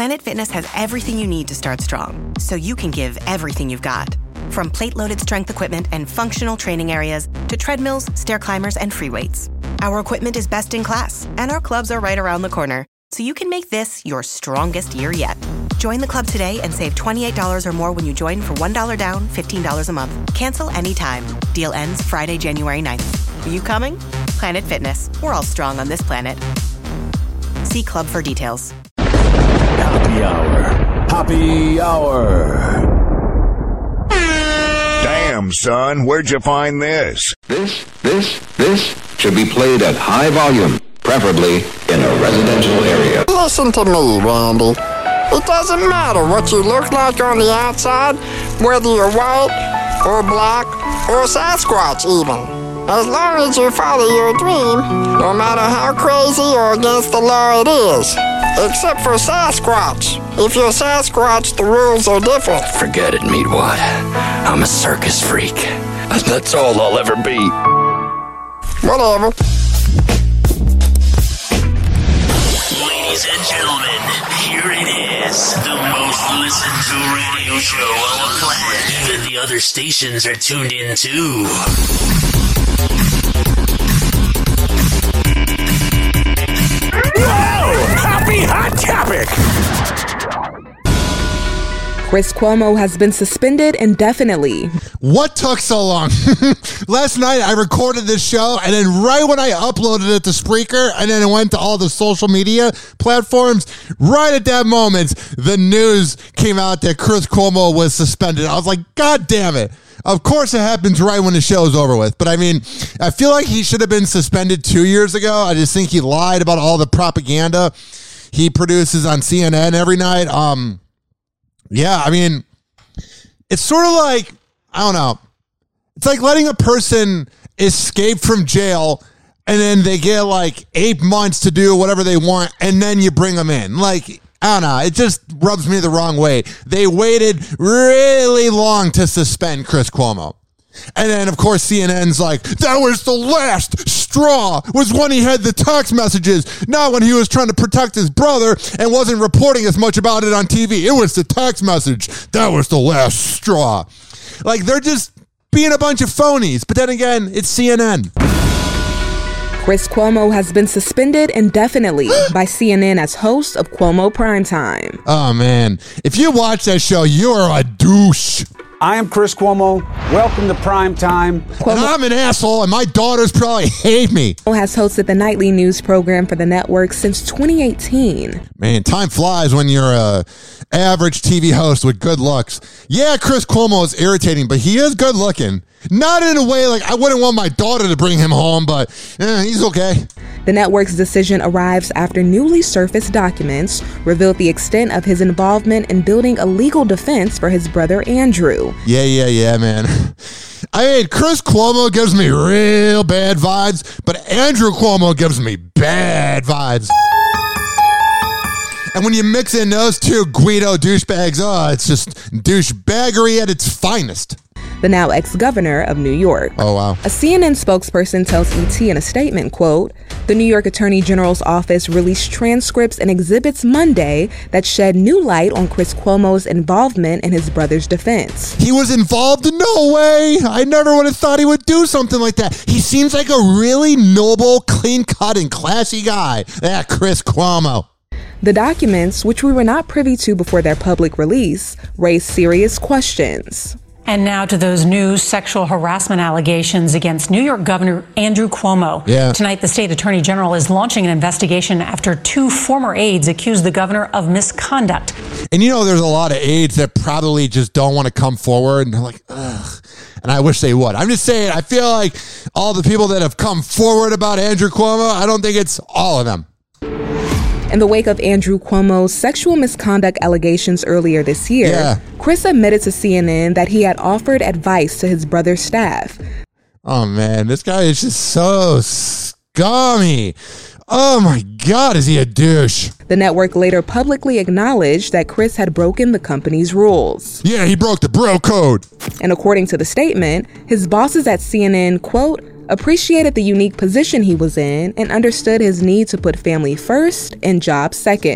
Planet Fitness has everything you need to start strong, so you can give everything you've got. From plate-loaded strength equipment and functional training areas to treadmills, stair climbers, and free weights. Our equipment is best in class, and our clubs are right around the corner, so you can make this your strongest year yet. Join the club today and save $28 or more when you join for $1 down, $15 a month. Cancel anytime. Deal ends Friday, January 9th. Are you coming? Planet Fitness. We're all strong on this planet. See club for details. Happy Hour. Happy Hour. Damn, son, where'd you find this? This should be played at high volume, preferably in a residential area. Listen to me, Randy. It doesn't matter what you look like on the outside, whether you're white or black or Sasquatch even. As long as you follow your dream, no matter how crazy or against the law it is. Except for Sasquatch. If you're Sasquatch, the rules are different. Forget it, Meatwad. I'm a circus freak. That's all I'll ever be. Whatever. Ladies and gentlemen, here it is. The most listened to radio show on the planet. Even the other stations are tuned in too. Happy Hot Topic! Chris Cuomo has been suspended indefinitely. What took so long? Last night I recorded this show, and then right when I uploaded it to Spreaker, and then it went to all the social media platforms, right at that moment, the news came out that Chris Cuomo was suspended. I was like, God damn it. Of course it happens right when the show's over with. But I mean, I feel like he should have been suspended 2 years ago. I just think he lied about all the propaganda he produces on CNN every night. Yeah, I mean, it's sort of like, I don't know. It's like letting a person escape from jail and then they get like 8 months to do whatever they want and then you bring them in. Like, I don't know. It just rubs me the wrong way. They waited really long to suspend Chris Cuomo. And then, of course, CNN's like, that was the last straw, was when he had the text messages, not when he was trying to protect his brother and wasn't reporting as much about it on TV. It was the text message. That was the last straw. Like, they're just being a bunch of phonies. But then again, it's CNN. Chris Cuomo has been suspended indefinitely by CNN as host of Cuomo Primetime. Oh, man. If you watch that show, you're a douche. I am Chris Cuomo. Welcome to Primetime. And I'm an asshole, and my daughters probably hate me. Cuomo has hosted the nightly news program for the network since 2018. Man, time flies when you're a average TV host with good looks. Yeah, Chris Cuomo is irritating, but he is good looking. Not in a way like I wouldn't want my daughter to bring him home, but he's okay. The network's decision arrives after newly surfaced documents revealed the extent of his involvement in building a legal defense for his brother Andrew. Yeah, man. I mean, Chris Cuomo gives me real bad vibes, but Andrew Cuomo gives me bad vibes. And when you mix in those two Guido douchebags, it's just douchebaggery at its finest. The now ex-governor of New York. Oh, wow. A CNN spokesperson tells ET in a statement, quote, the New York Attorney General's office released transcripts and exhibits Monday that shed new light on Chris Cuomo's involvement in his brother's defense. He was involved? No way. I never would have thought he would do something like that. He seems like a really noble, clean-cut, and classy guy. That Chris Cuomo. The documents, which we were not privy to before their public release, raised serious questions. And now to those new sexual harassment allegations against New York Governor Andrew Cuomo. Yeah. Tonight, the state attorney general is launching an investigation after 2 former aides accused the governor of misconduct. And there's a lot of aides that probably just don't want to come forward and they're like, ugh. And I wish they would. I'm just saying, I feel like all the people that have come forward about Andrew Cuomo, I don't think it's all of them. In the wake of Andrew Cuomo's sexual misconduct allegations earlier this year, Chris admitted to CNN that he had offered advice to his brother's staff. Oh, man, this guy is just so scummy. Oh, my God, is he a douche? The network later publicly acknowledged that Chris had broken the company's rules. Yeah, he broke the bro code. And according to the statement, his bosses at CNN, quote, appreciated the unique position he was in and understood his need to put family first and job second.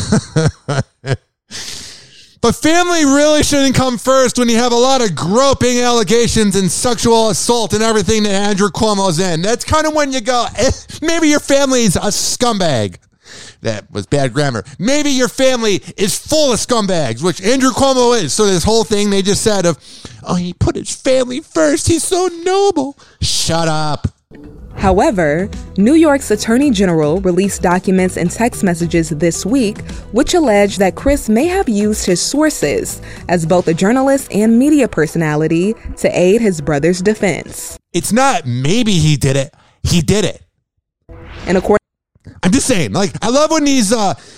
But family really shouldn't come first when you have a lot of groping allegations and sexual assault and everything that Andrew Cuomo's in. That's kind of when you go, maybe your family's a scumbag. That was bad grammar. Maybe your family is full of scumbags, which Andrew Cuomo is. So this whole thing they just said of, oh, he put his family first. He's so noble. Shut up. However, New York's Attorney General released documents and text messages this week which allege that Chris may have used his sources as both a journalist and media personality to aid his brother's defense. It's not maybe he did it. He did it. And according, I'm just saying, like, I love when these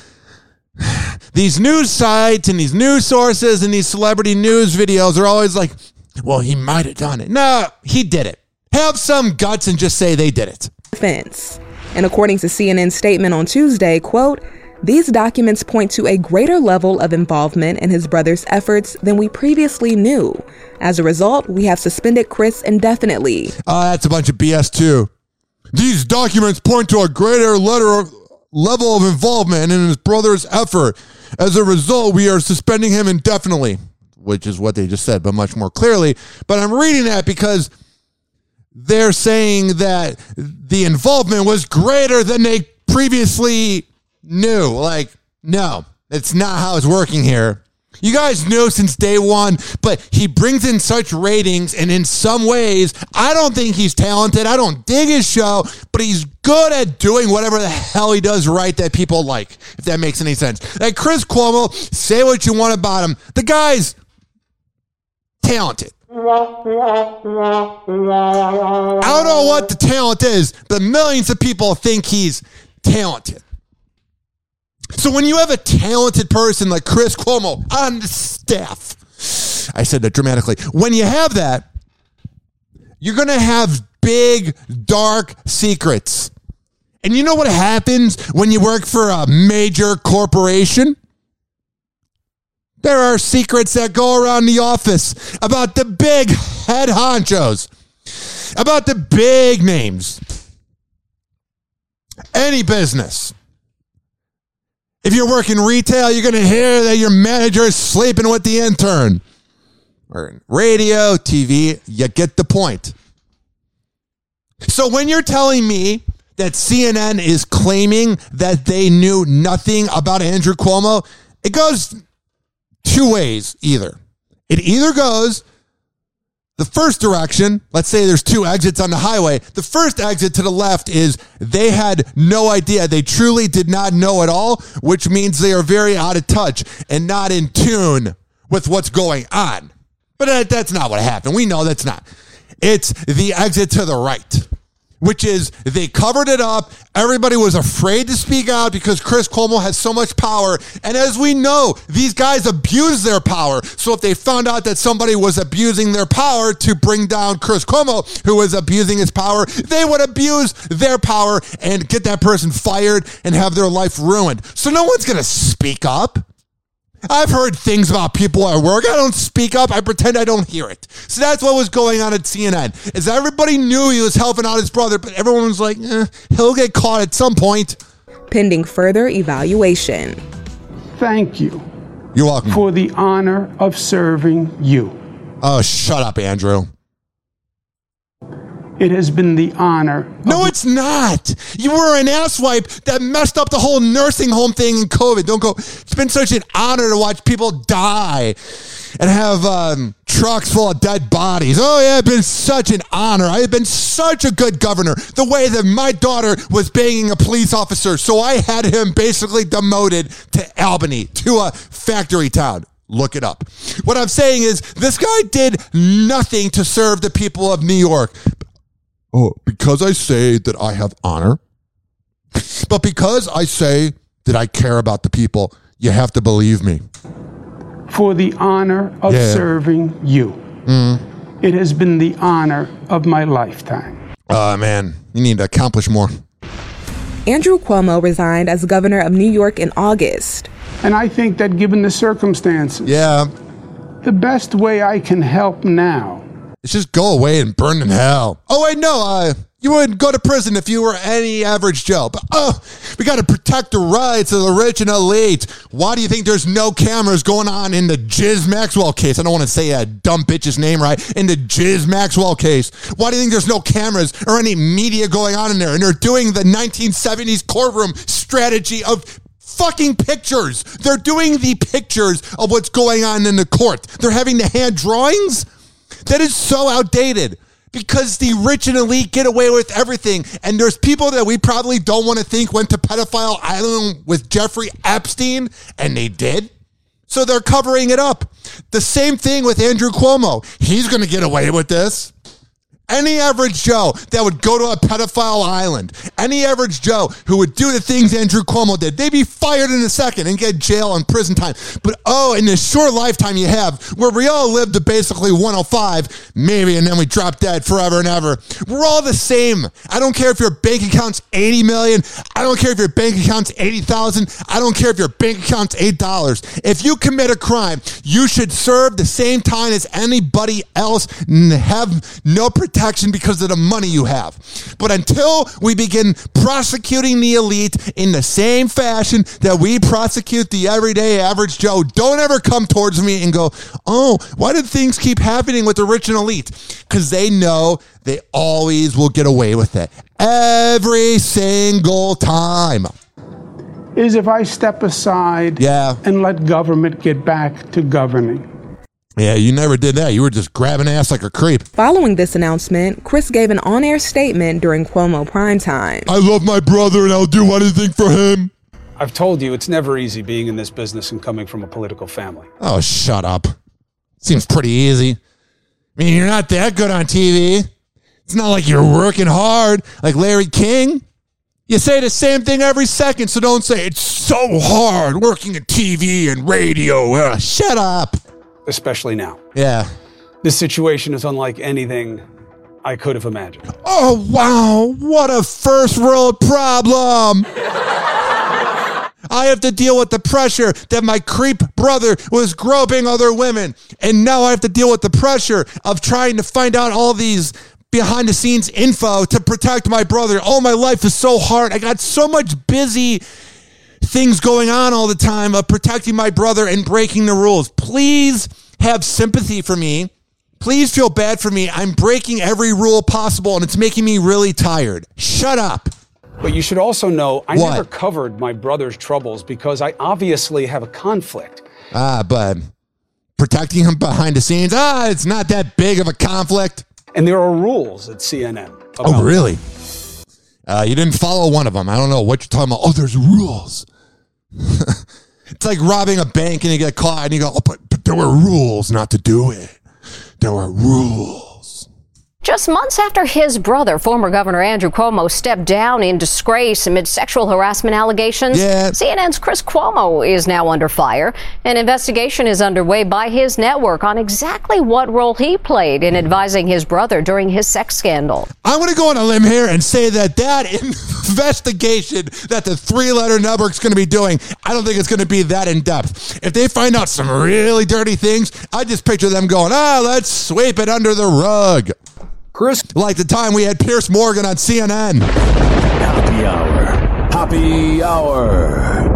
news sites and these news sources and these celebrity news videos are always like, well, he might have done it. No, he did it. Have some guts and just say they did it. Defense. And according to CNN's statement on Tuesday, quote, these documents point to a greater level of involvement in his brother's efforts than we previously knew. As a result, we have suspended Chris indefinitely. That's a bunch of BS too. These documents point to a greater level of involvement in his brother's effort. As a result, we are suspending him indefinitely, which is what they just said, but much more clearly. But I'm reading that because they're saying that the involvement was greater than they previously knew. Like, no, it's not how it's working here. You guys knew since day one, but he brings in such ratings, and in some ways, I don't think he's talented. I don't dig his show, but he's good at doing whatever the hell he does right that people like, if that makes any sense. Like Chris Cuomo, say what you want about him. The guy's talented. I don't know what the talent is, but millions of people think he's talented. So when you have a talented person like Chris Cuomo on the staff, I said that dramatically, when you have that, you're going to have big, dark secrets. And you know what happens when you work for a major corporation? There are secrets that go around the office about the big head honchos, about the big names. Any business. If you're working retail, you're going to hear that your manager is sleeping with the intern. Or radio, TV, you get the point. So when you're telling me that CNN is claiming that they knew nothing about Andrew Cuomo, it goes two ways either. It either goes the first direction. Let's say there's two exits on the highway. The first exit to the left is they had no idea. They truly did not know at all, which means they are very out of touch and not in tune with what's going on. But that's not what happened. We know that's not. It's the exit to the right, which is they covered it up. Everybody was afraid to speak out because Chris Cuomo has so much power. And as we know, these guys abuse their power. So if they found out that somebody was abusing their power to bring down Chris Cuomo, who was abusing his power, they would abuse their power and get that person fired and have their life ruined. So no one's going to speak up. I've heard things about people at work. I don't speak up. I pretend I don't hear it. So that's what was going on at CNN. Is everybody knew he was helping out his brother, but everyone was like, he'll get caught at some point. Pending further evaluation. Thank you. You're welcome. For the honor of serving you. Oh, shut up, Andrew. It has been the honor. No, it's not. You were an asswipe that messed up the whole nursing home thing in COVID. Don't go. It's been such an honor to watch people die and have trucks full of dead bodies. Oh, yeah, it's been such an honor. I have been such a good governor. The way that my daughter was banging a police officer, so I had him basically demoted to Albany, to a factory town. Look it up. What I'm saying is this guy did nothing to serve the people of New York. Oh, because I say that I have honor, but because I say that I care about the people, you have to believe me. For the honor of serving you. It has been the honor of my lifetime. Man, you need to accomplish more. Andrew Cuomo resigned as governor of New York in August. And I think that given the circumstances, the best way I can help now it's just go away and burn in hell. Oh, wait, no. You wouldn't go to prison if you were any average Joe. But, we got to protect the rights of the rich and elite. Why do you think there's no cameras going on in the Jiz Maxwell case? I don't want to say a dumb bitch's name right. In the Jiz Maxwell case. Why do you think there's no cameras or any media going on in there? And they're doing the 1970s courtroom strategy of fucking pictures. They're doing the pictures of what's going on in the court. They're having the hand drawings? That is so outdated. Because the rich and elite get away with everything. And there's people that we probably don't want to think went to Pedophile Island with Jeffrey Epstein, and they did. So they're covering it up. The same thing with Andrew Cuomo. He's going to get away with this. Any average Joe that would go to a pedophile island, any average Joe who would do the things Andrew Cuomo did, they'd be fired in a second and get jail and prison time. But in this short lifetime you have, where we all live to basically 105, maybe, and then we drop dead forever and ever. We're all the same. I don't care if your bank account's 80 million. I don't care if your bank account's 80,000. I don't care if your bank account's $8. If you commit a crime, you should serve the same time as anybody else and have no protection because of the money you have. But until we begin prosecuting the elite in the same fashion that we prosecute the everyday average Joe, don't ever come towards me and go, why did things keep happening with the rich and elite? Because they know they always will get away with it. Every single time. Is if I step aside and let government get back to governing. Yeah, you never did that. You were just grabbing ass like a creep. Following this announcement, Chris gave an on-air statement during Cuomo primetime. I love my brother and I'll do anything for him. I've told you, it's never easy being in this business and coming from a political family. Oh, shut up. Seems pretty easy. I mean, you're not that good on TV. It's not like you're working hard like Larry King. You say the same thing every second, so don't say it's so hard working at TV and radio. Shut up. Especially now. Yeah. This situation is unlike anything I could have imagined. Oh, wow. What a first world problem. I have to deal with the pressure that my creep brother was groping other women. And now I have to deal with the pressure of trying to find out all these behind the scenes info to protect my brother. Oh, my life is so hard. I got so much busy things going on all the time of protecting my brother and breaking the rules. Please have sympathy for me. Please feel bad for me. I'm breaking every rule possible and it's making me really tired. Shut up. But you should also know I never covered my brother's troubles because I obviously have a conflict. But protecting him behind the scenes, it's not that big of a conflict. And there are rules at CNN. Oh, really? You didn't follow one of them. I don't know what you're talking about. Oh, there's rules. It's like robbing a bank and you get caught and you go, but there were rules not to do it. There were rules. Just months after his brother, former Governor Andrew Cuomo, stepped down in disgrace amid sexual harassment allegations, CNN's Chris Cuomo is now under fire. An investigation is underway by his network on exactly what role he played in advising his brother during his sex scandal. I'm going to go on a limb here and say that investigation that the three-letter network's going to be doing, I don't think it's going to be that in-depth. If they find out some really dirty things, I just picture them going, let's sweep it under the rug. Chris, like the time we had Piers Morgan on CNN. Happy Hour. Happy Hour.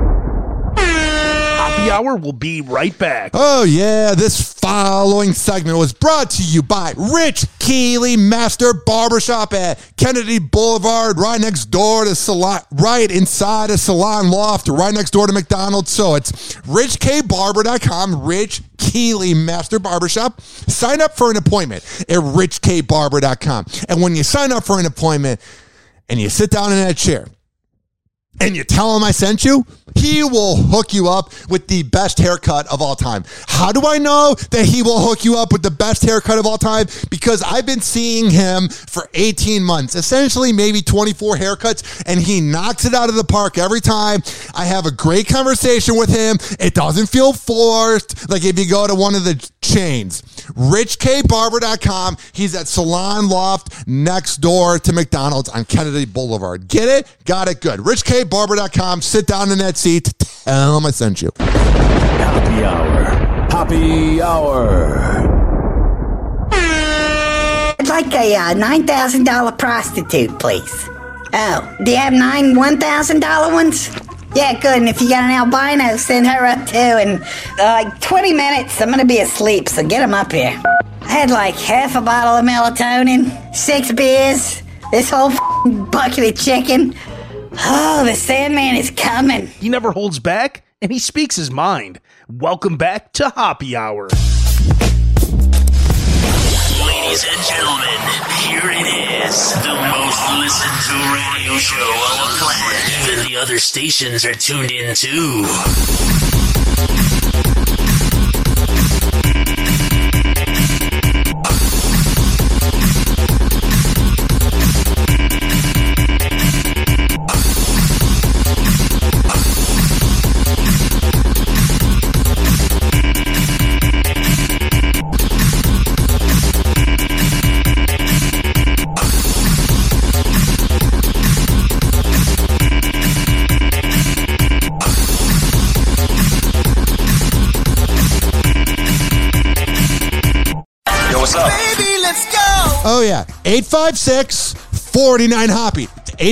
Happy Hour will be right back. Oh, yeah. This following segment was brought to you by Rich Keeley Master Barbershop at Kennedy Boulevard, right next door to Salon, right inside a Salon Loft, right next door to McDonald's. So it's richkbarber.com, Rich Keeley Master Barbershop. Sign up for an appointment at richkbarber.com. And when you sign up for an appointment and you sit down in that chair and you tell him I sent you, he will hook you up with the best haircut of all time. How do I know that he will hook you up with the best haircut of all time? Because I've been seeing him for 18 months, essentially maybe 24 haircuts, and he knocks it out of the park every time. I have a great conversation with him. It doesn't feel forced, like if you go to one of the chains. RichKBarber.com. He's at Salon Loft next door to McDonald's on Kennedy Boulevard. Get it? Got it good. RichKBarber.com. Sit down in that seat. Tell him I sent you. Happy Hour. Happy Hour. like a $9,000 prostitute, please. Oh, do you have 9 $1,000 ones? Yeah, good. And if you got an albino, send her up too. And like 20 minutes, I'm gonna be asleep, so get them up here. I had like half a bottle of melatonin, 6 beers, this whole bucket of chicken. Oh, the Sandman is coming. He never holds back, and he speaks his mind. Welcome back to Happy Hour. Ladies and gentlemen, here it is, the most listened to radio show on the planet. Even the other stations are tuned in too. Oh, yeah. 856-49-HOPPY.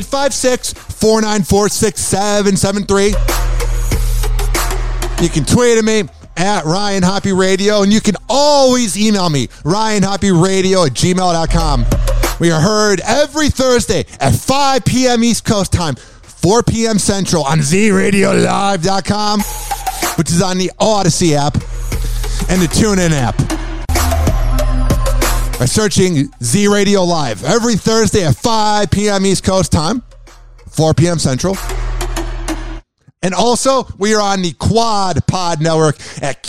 856-494-6773. You can tweet at me at Ryan Hoppy Radio, and you can always email me, ryanhoppyradio@gmail.com. We are heard every Thursday at 5 p.m. East Coast time, 4 p.m. Central on zradiolive.com, which is on the Odyssey app and the TuneIn app. By searching Z Radio Live every Thursday at 5 p.m. East Coast time, 4 p.m. Central. And also, we are on the Quad Pod Network at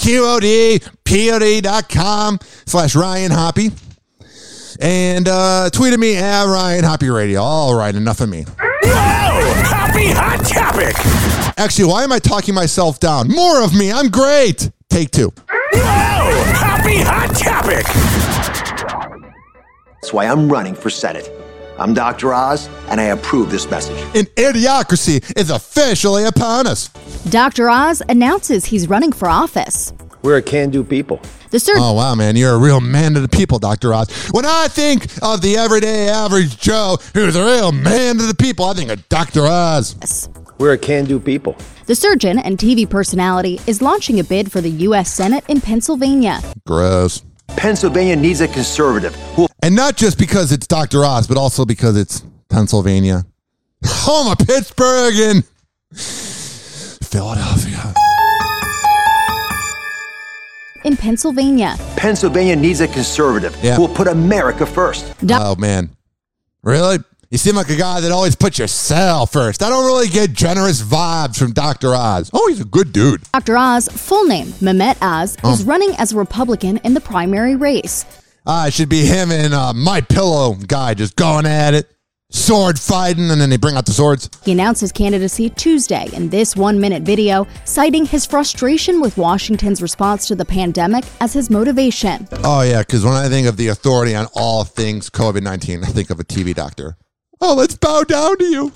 QODPOD.com/Ryan Hoppy. And tweet at me at Ryan Hoppy Radio. All right, enough of me. Whoa! Happy Hot Topic! Actually, why am I talking myself down? More of me. I'm great. Take 2. Whoa! Happy Hot Topic! That's why I'm running for Senate. I'm Dr. Oz, and I approve this message. An idiocracy is officially upon us. Dr. Oz announces he's running for office. We're a can-do people. Oh, wow, man. You're a real man to the people, Dr. Oz. When I think of the everyday average Joe who's a real man to the people, I think of Dr. Oz. We're a can-do people. The surgeon and TV personality is launching a bid for the U.S. Senate in Pennsylvania. Gross. Pennsylvania needs a conservative. And not just because it's Dr. Oz, but also because it's Pennsylvania. Home of Pittsburgh and Philadelphia. In Pennsylvania. Pennsylvania needs a conservative who will put America first. Oh, man. Really? You seem like a guy that always puts yourself first. I don't really get generous vibes from Dr. Oz. Oh, he's a good dude. Dr. Oz, full name, Mehmet Oz, is running as a Republican in the primary race. It should be him and My Pillow guy just going at it, sword fighting, and then they bring out the swords. He announced his candidacy Tuesday in this 1-minute video, citing his frustration with Washington's response to the pandemic as his motivation. Oh, yeah, because when I think of the authority on all things COVID-19, I think of a TV doctor. Oh, let's bow down to you.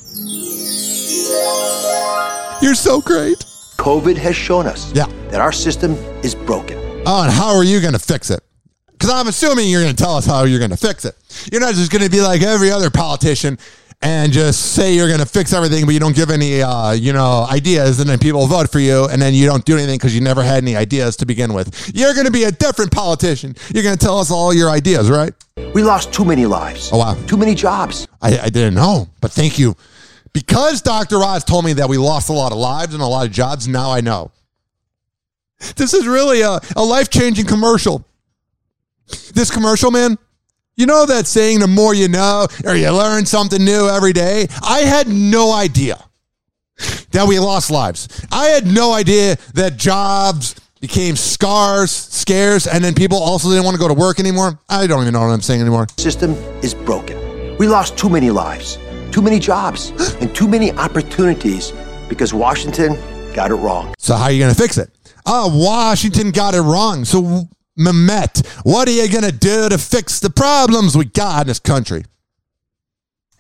You're so great. COVID has shown us that our system is broken. Oh, and how are you going to fix it? Because I'm assuming you're going to tell us how you're going to fix it. You're not just going to be like every other politician and just say you're going to fix everything, but you don't give any, ideas, and then people vote for you, and then you don't do anything because you never had any ideas to begin with. You're going to be a different politician. You're going to tell us all your ideas, right? We lost too many lives. Oh, wow. Too many jobs. I didn't know, but thank you. Because Dr. Oz told me that we lost a lot of lives and a lot of jobs, now I know. This is really a life-changing commercial. This commercial, man, you know that saying, the more you know, or you learn something new every day? I had no idea that we lost lives. I had no idea that jobs became scarce, and then people also didn't want to go to work anymore. I don't even know what I'm saying anymore. System is broken. We lost too many lives, too many jobs, and too many opportunities because Washington got it wrong. So how are you going to fix it? Washington got it wrong. So Mehmet, what are you going to do to fix the problems we got in this country?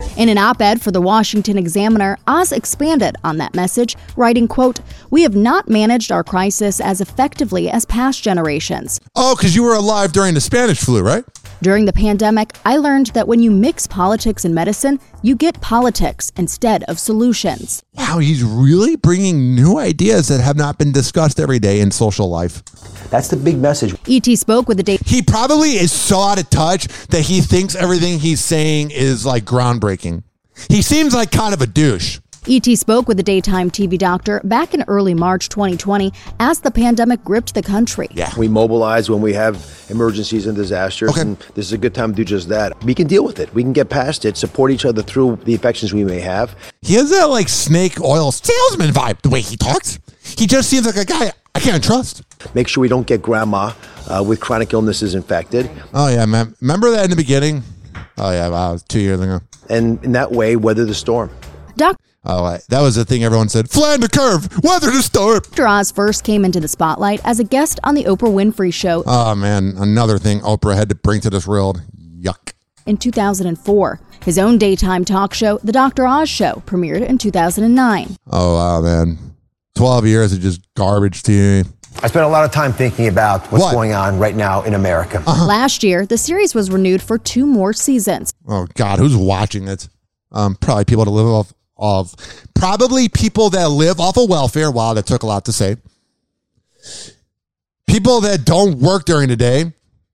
In an op-ed for the Washington Examiner, Oz expanded on that message, writing, quote, "We have not managed our crisis as effectively as past generations." Oh, because you were alive during the Spanish flu, right? During the pandemic, I learned that when you mix politics and medicine, you get politics instead of solutions. Wow, he's really bringing new ideas that have not been discussed every day in social life. That's the big message. E.T. spoke with the Daytime. He probably is so out of touch that he thinks everything he's saying is like groundbreaking. He seems like kind of a douche. E.T. spoke with the daytime TV doctor back in early March 2020 as the pandemic gripped the country. Yeah. We mobilize when we have emergencies and disasters, and this is a good time to do just that. We can deal with it. We can get past it, support each other through the infections we may have. He has that like snake oil salesman vibe, the way he talks. He just seems like a guy I can't trust. Make sure we don't get grandma with chronic illnesses infected. Oh, yeah, man. Remember that in the beginning? Oh, yeah, wow, 2 years ago. And in that way, weather the storm. Oh, that was the thing everyone said. Flatten the curve, weather the storm. Dr. Oz first came into the spotlight as a guest on the Oprah Winfrey Show. Oh, man, another thing Oprah had to bring to this world. Yuck. In 2004. His own daytime talk show, The Dr. Oz Show, premiered in 2009. Oh, wow, man. 12 years of just garbage TV. I spent a lot of time thinking about what's going on right now in America. Last year, the series was renewed for 2 more seasons. Oh, God, who's watching it? Probably people that live probably people that live off of welfare. Wow, that took a lot to say. People that don't work during the day.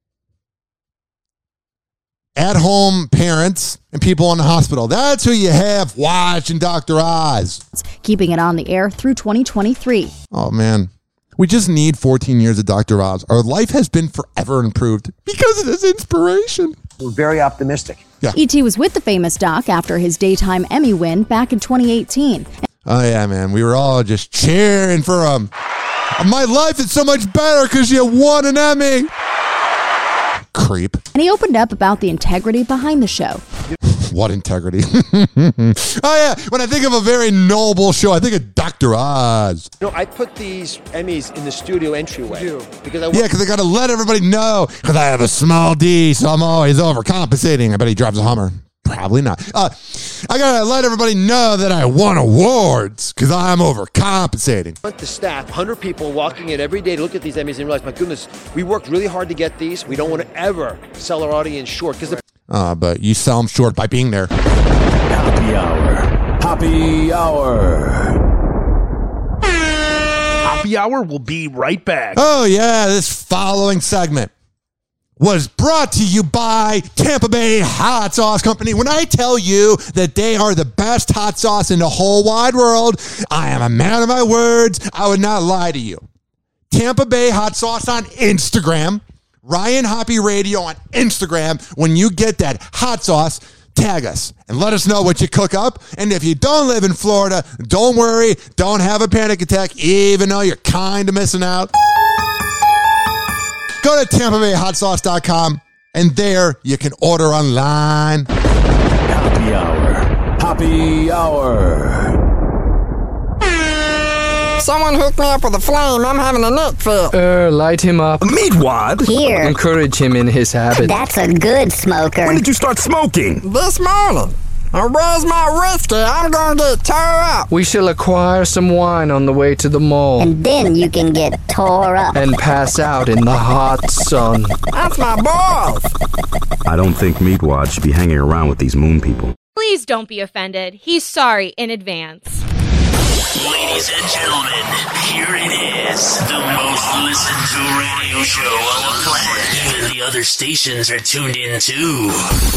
At-home parents and people in the hospital. That's who you have watching Dr. Oz. Keeping it on the air through 2023. Oh, man. We just need 14 years of Dr. Oz. Our life has been forever improved because of his inspiration. We're very optimistic. Yeah. E.T. was with the famous doc after his daytime Emmy win back in 2018. Oh, yeah, man. We were all just cheering for him. My life is so much better because you won an Emmy. Creep. And he opened up about the integrity behind the show. What integrity? Oh, yeah. When I think of a very noble show, I think of Dr. Oz. You know, I put these Emmys in the studio entryway. Because I got to let everybody know. Because I have a small D, so I'm always overcompensating. I bet he drives a Hummer. Probably not. I got to let everybody know that I won awards because I'm overcompensating. I want the staff, 100 people walking in every day to look at these Emmys and realize, my goodness, we worked really hard to get these. We don't want to ever sell our audience short. But you sell them short by being there. Happy Hour. Happy Hour. Happy Hour will be right back. Oh, yeah. This following segment was brought to you by Tampa Bay Hot Sauce Company. When I tell you that they are the best hot sauce in the whole wide world, I am a man of my words. I would not lie to you. Tampa Bay Hot Sauce on Instagram. Ryan Hoppy Radio on Instagram. When you get that hot sauce, tag us and let us know what you cook up. And if you don't live in Florida, don't worry. Don't have a panic attack, even though you're kind of missing out. Go to TampaBayHotSauce.com, and there you can order online. Happy Hour. Happy Hour. Someone hook me up with a flame. I'm having a neck fit. Light him up. Meat what? Here. Encourage him in his habit. That's a good smoker. When did you start smoking? This morning. Where's my whiskey? I'm gonna get tore up. We shall acquire some wine on the way to the mall. And then you can get tore up. And pass out in the hot sun. That's my boys. I don't think Meatwad should be hanging around with these moon people. Please don't be offended. He's sorry in advance. Ladies and gentlemen, here it is. The most listened to radio show on the planet. Even the other stations are tuned in too.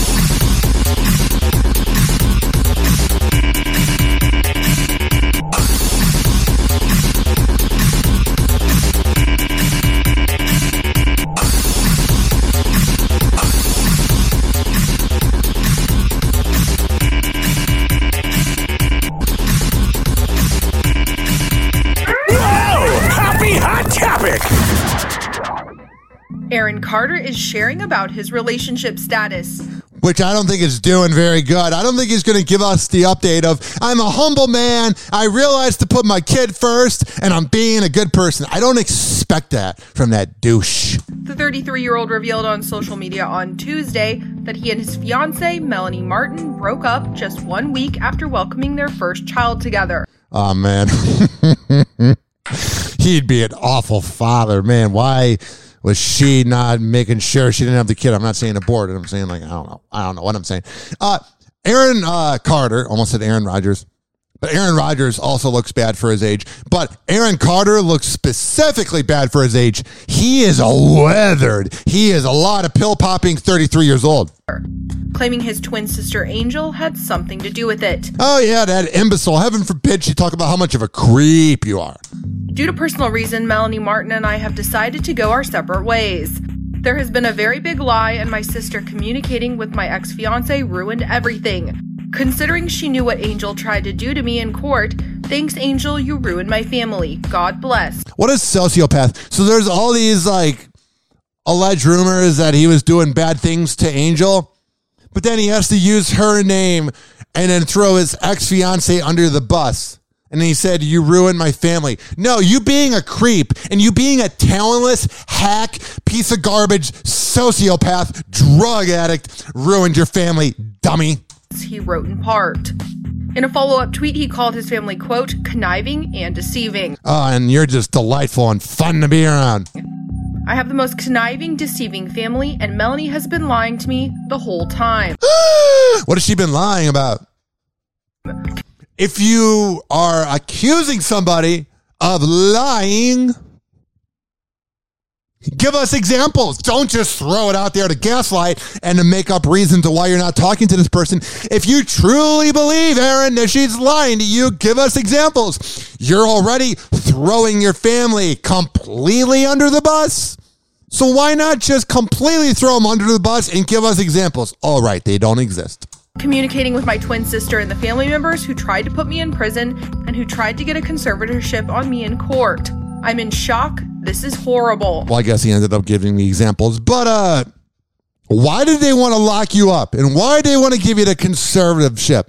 Aaron Carter is sharing about his relationship status. Which I don't think is doing very good. I don't think he's going to give us the update of, I'm a humble man, I realized to put my kid first, and I'm being a good person. I don't expect that from that douche. The 33-year-old revealed on social media on Tuesday that he and his fiancée, Melanie Martin, broke up just 1 week after welcoming their first child together. Oh, man. He'd be an awful father, man. Why was she not making sure she didn't have the kid? I'm not saying aborted. I'm saying, like, I don't know what I'm saying. Aaron Carter, almost said Aaron Rodgers. But Aaron Rodgers also looks bad for his age. But Aaron Carter looks specifically bad for his age. He is weathered. He is a lot of pill popping, 33 years old. Claiming his twin sister Angel had something to do with it. Oh, yeah, that imbecile. Heaven forbid she talk about how much of a creep you are. Due to personal reason, Melanie Martin and I have decided to go our separate ways. There has been a very big lie, and my sister communicating with my ex-fiancé ruined everything. Considering she knew what Angel tried to do to me in court, thanks, Angel, you ruined my family. God bless. What a sociopath. So there's all these, like, alleged rumors that he was doing bad things to Angel, but then he has to use her name and then throw his ex-fiancé under the bus. And he said, you ruined my family. No, you being a creep and you being a talentless hack, piece of garbage, sociopath, drug addict ruined your family, dummy. He wrote in part. In a follow-up tweet, he called his family, quote, conniving and deceiving. Oh, and you're just delightful and fun to be around. I have the most conniving, deceiving family, and Melanie has been lying to me the whole time. What has she been lying about? If you are accusing somebody of lying, give us examples. Don't just throw it out there to gaslight and to make up reasons to why you're not talking to this person. If you truly believe, Aaron, that she's lying to you, give us examples. You're already throwing your family completely under the bus. So why not just completely throw them under the bus and give us examples? All right, they don't exist. Communicating with my twin sister and the family members who tried to put me in prison and who tried to get a conservatorship on me in court. I'm in shock. This is horrible. Well, I guess he ended up giving me examples. But why did they want to lock you up? And why did they want to give you the conservatorship?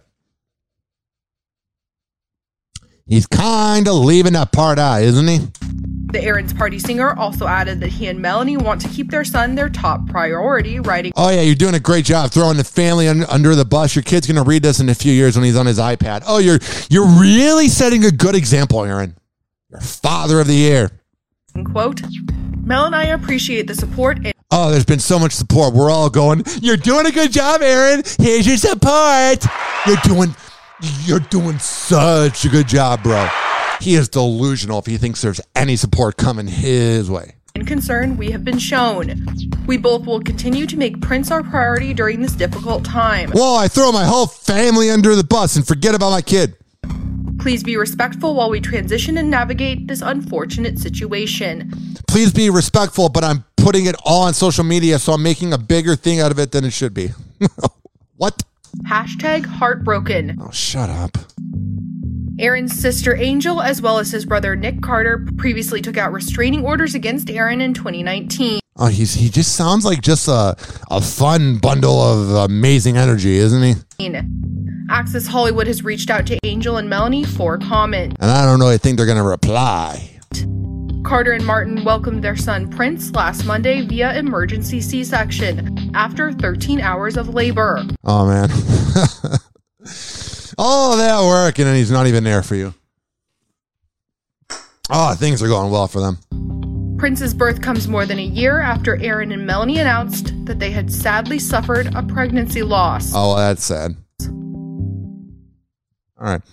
He's kind of leaving that part out, isn't he? The Aaron's Party singer also added that he and Melanie want to keep their son their top priority, writing, oh, yeah, you're doing a great job throwing the family under the bus. Your kid's going to read this in a few years when he's on his iPad. Oh, you're really setting a good example, Aaron. You're father of the year. Quote, Mel and I appreciate the support. Oh, there's been so much support. We're all going, you're doing a good job, Aaron. Here's your support. You're doing such a good job, bro. He is delusional if he thinks there's any support coming his way. In concern, we have been shown. We both will continue to make Prince our priority during this difficult time. Whoa, I throw my whole family under the bus and forget about my kid. Please be respectful while we transition and navigate this unfortunate situation. Please be respectful, but I'm putting it all on social media, so I'm making a bigger thing out of it than it should be. What? Hashtag heartbroken. Oh, shut up. Aaron's sister Angel, as well as his brother Nick Carter, previously took out restraining orders against Aaron in 2019. Oh, he just sounds like just a fun bundle of amazing energy, isn't he? Access Hollywood has reached out to Angel and Melanie for comment. And I don't really think they're going to reply. Carter and Martin welcomed their son Prince last Monday via emergency C-section after 13 hours of labor. Oh, man. All that work, and then he's not even there for you. Oh, things are going well for them. Prince's birth comes more than a year after Aaron and Melanie announced that they had sadly suffered a pregnancy loss. Oh, well, that's sad. All right.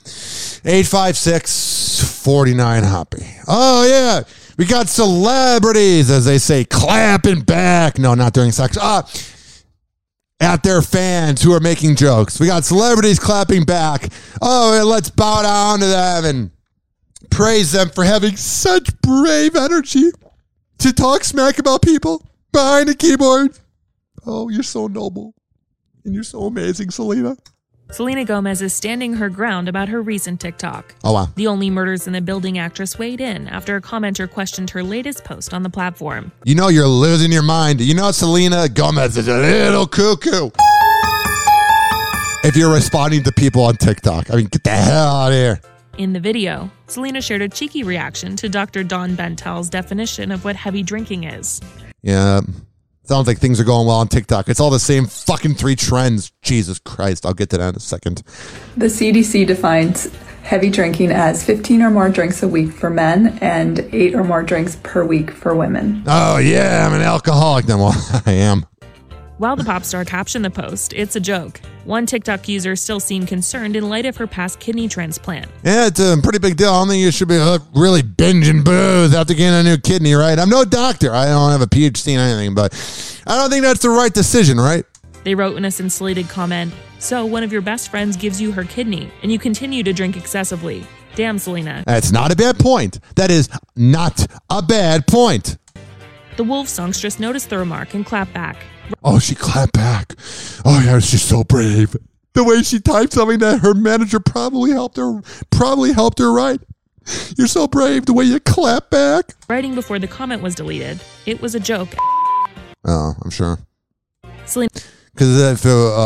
856-49-HOPPY. Oh, yeah. We got celebrities, as they say, clapping back. No, not during sex. At their fans who are making jokes. We got celebrities clapping back. Oh, let's bow down to them and praise them for having such brave energy to talk smack about people behind a keyboard. Oh, you're so noble. And you're so amazing, Selena. Selena Gomez is standing her ground about her recent TikTok. Oh, wow. The Only Murders in the Building actress weighed in after a commenter questioned her latest post on the platform. You know you're losing your mind. You know Selena Gomez is a little cuckoo. If you're responding to people on TikTok, I mean, get the hell out of here. In the video, Selena shared a cheeky reaction to Dr. Don Bentel's definition of what heavy drinking is. Yeah, Sounds like things are going well on TikTok. It's all the same fucking 3 trends. Jesus Christ. I'll get to that in a second. The CDC defines heavy drinking as 15 or more drinks a week for men and 8 or more drinks per week for women. Oh, yeah, I'm an alcoholic. Then, well, I am. While the pop star captioned the post, it's a joke. One TikTok user still seemed concerned in light of her past kidney transplant. Yeah, it's a pretty big deal. I don't think you should be really binging booze after getting a new kidney, right? I'm no doctor. I don't have a PhD in anything, but I don't think that's the right decision, right? They wrote in a scintillated comment, "So one of your best friends gives you her kidney, and you continue to drink excessively. Damn, Selena." That's not a bad point. That is not a bad point. The Wolf songstress noticed the remark and clapped back. Oh, she clapped back. Oh, yeah, she's so brave. The way she typed something that her manager probably helped her write. You're so brave, the way you clap back. Writing before the comment was deleted, it was a joke. Oh, I'm sure. Selena. Because if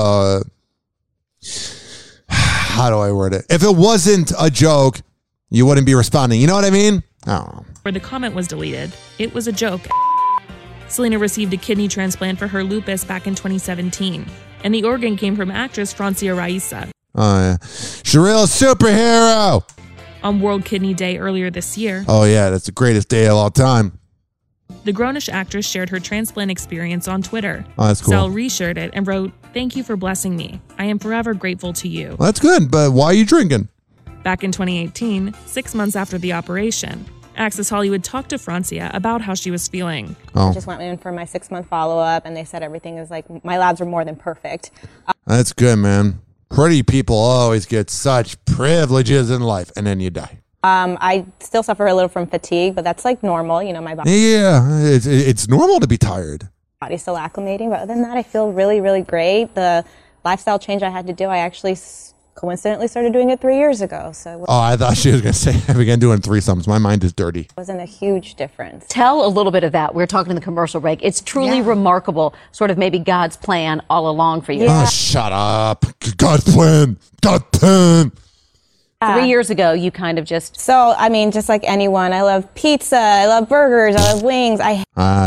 how do I word it? If it wasn't a joke, you wouldn't be responding. You know what I mean? Oh. Where the comment was deleted, it was a joke. Selena received a kidney transplant for her lupus back in 2017, and the organ came from actress Francia Raisa. Oh, yeah. She's a real superhero. On World Kidney Day earlier this year. Oh, yeah, that's the greatest day of all time. The Grownish actress shared her transplant experience on Twitter. Oh, that's cool. Sel reshared it and wrote, "Thank you for blessing me. I am forever grateful to you." Well, that's good, but why are you drinking? Back in 2018, 6 months after the operation, Access Hollywood talked to Francia about how she was feeling. I just went in for my 6-month follow-up, and they said everything is like, my labs are more than perfect. That's good, man. Pretty people always get such privileges in life, and then you die. I still suffer a little from fatigue, but that's like normal. You know, my body. Yeah, it's normal to be tired. Body's still acclimating, but other than that, I feel really, really great. The lifestyle change I had to do, I actually coincidentally started doing it 3 years ago. So Oh, I thought she was going to say I began doing threesomes. My mind is dirty. It wasn't a huge difference. Tell a little bit of that. We were talking in the commercial break. It's truly remarkable, sort of maybe God's plan all along for you. Oh, shut up. God's plan. God's plan. 3 years ago, you kind of just... So, I mean, just like anyone, I love pizza, I love burgers, I love wings. I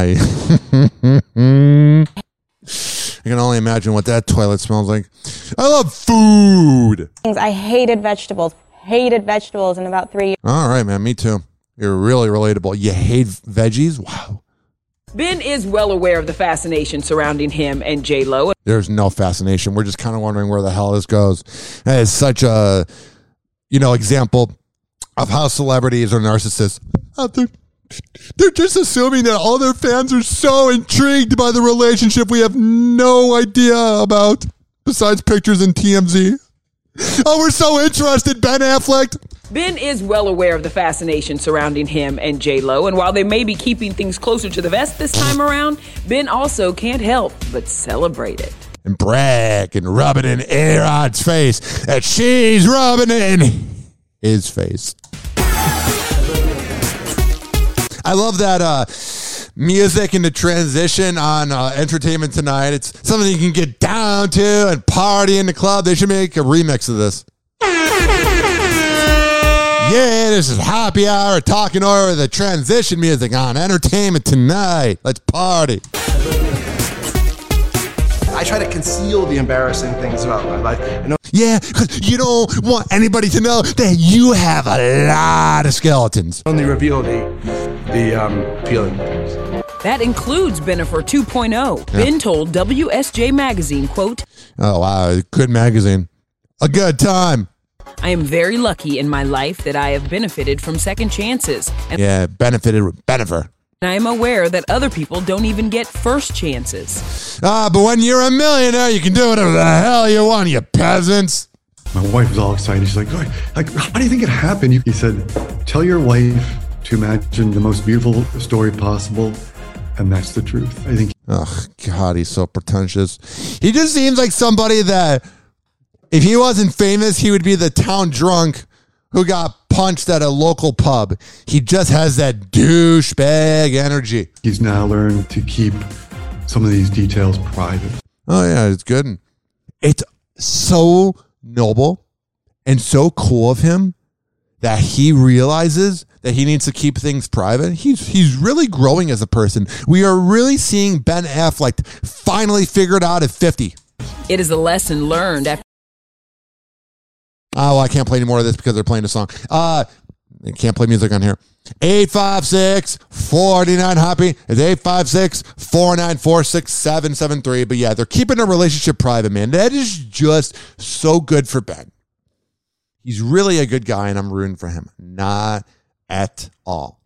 can only imagine what that toilet smells like. I love food. I hated vegetables, in about 3 years. All right, man. Me too. You're really relatable. You hate veggies? Wow. Ben is well aware of the fascination surrounding him and J-Lo. There's no fascination. We're just kind of wondering where the hell this goes. That is such a, example of how celebrities are narcissists. They're just assuming that all their fans are so intrigued by the relationship we have no idea about, besides pictures in TMZ. Oh, we're so interested, Ben Affleck. Ben is well aware of the fascination surrounding him and J-Lo, and while they may be keeping things closer to the vest this time around, Ben also can't help but celebrate it. And brag and rub it in A-Rod's face that she's rubbing it in his face. I love that music and the transition on Entertainment Tonight. It's something you can get down to and party in the club. They should make a remix of this. Yeah, this is Happy Hour, talking over the transition music on Entertainment Tonight. Let's party. I try to conceal the embarrassing things about my life. Yeah, because you don't want anybody to know that you have a lot of skeletons. Only reveal the feeling. That includes Bennifer 2.0. Yeah. Ben told WSJ Magazine, quote, "Oh, wow, good magazine. A good time. I am very lucky in my life that I have benefited from second chances. And benefited with Bennifer. I am aware that other people don't even get first chances. But when you're a millionaire, you can do whatever the hell you want, you peasants." My wife was all excited. She's like, how do you think it happened? He said, tell your wife to imagine the most beautiful story possible, and that's the truth. I think. Oh, God, he's so pretentious. He just seems like somebody that, if he wasn't famous, he would be the town drunk who got punched at a local pub. He just has that douchebag energy. He's now learned to keep some of these details private. Oh, yeah, it's good. It's so noble and so cool of him that he realizes that he needs to keep things private. He's really growing as a person. We are really seeing Ben Affleck finally figure it out at 50. It is a lesson learned after. Oh, I can't play any more of this because they're playing a song. I can't play music on here. 856-49-HOPPY. It's 856-494-6773. But yeah, they're keeping their relationship private, man. That is just so good for Ben. He's really a good guy, and I'm rooting for him. Not at all.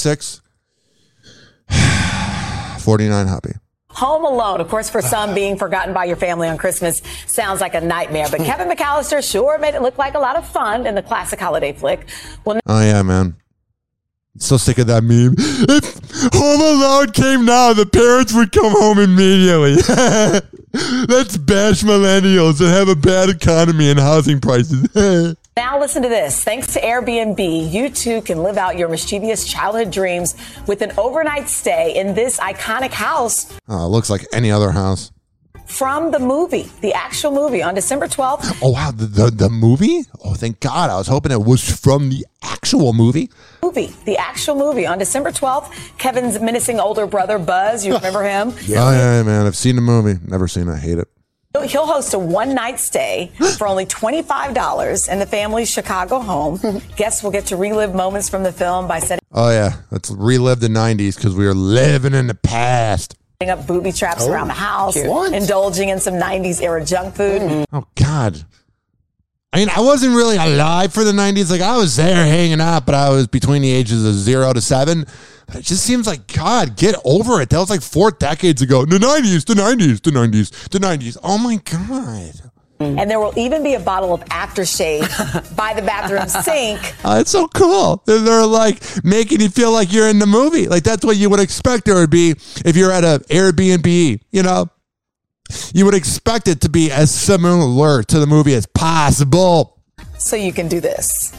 856-49-HOPPY. Home Alone, of course, for some, being forgotten by your family on Christmas sounds like a nightmare. But Kevin McAllister sure made it look like a lot of fun in the classic holiday flick. Well, oh, yeah, man. So sick of that meme. If Home Alone came now, the parents would come home immediately. Let's bash millennials and have a bad economy and housing prices. now listen to this. Thanks to Airbnb, you too can live out your mischievous childhood dreams with an overnight stay in this iconic house. Oh, it looks like any other house. From the movie, the actual movie, on December 12th. Oh, wow. The movie? Oh, thank God. I was hoping it was from the actual movie. The actual movie. On December 12th, Kevin's menacing older brother, Buzz, you remember him? Yeah, man. I've seen the movie. Never seen it. I hate it. He'll host a one-night stay for only $25 in the family's Chicago home. Guests will get to relive moments from the film by setting Oh, yeah. Let's relive the 90s because we are living in the past. up booby traps around the house, indulging in some 90s era junk food. Oh, God. I mean, I wasn't really alive for the 90s. Like, I was there hanging out, but I was between the ages of 0 to 7. But it just seems like, God, get over it. That was like 4 decades ago. The 90s, the 90s, the 90s, the 90s. Oh, my God. And there will even be a bottle of aftershave by the bathroom sink. It's so cool. They're like making you feel like you're in the movie. Like that's what you would expect there would be if you're at an Airbnb, you know? You would expect it to be as similar to the movie as possible. So you can do this.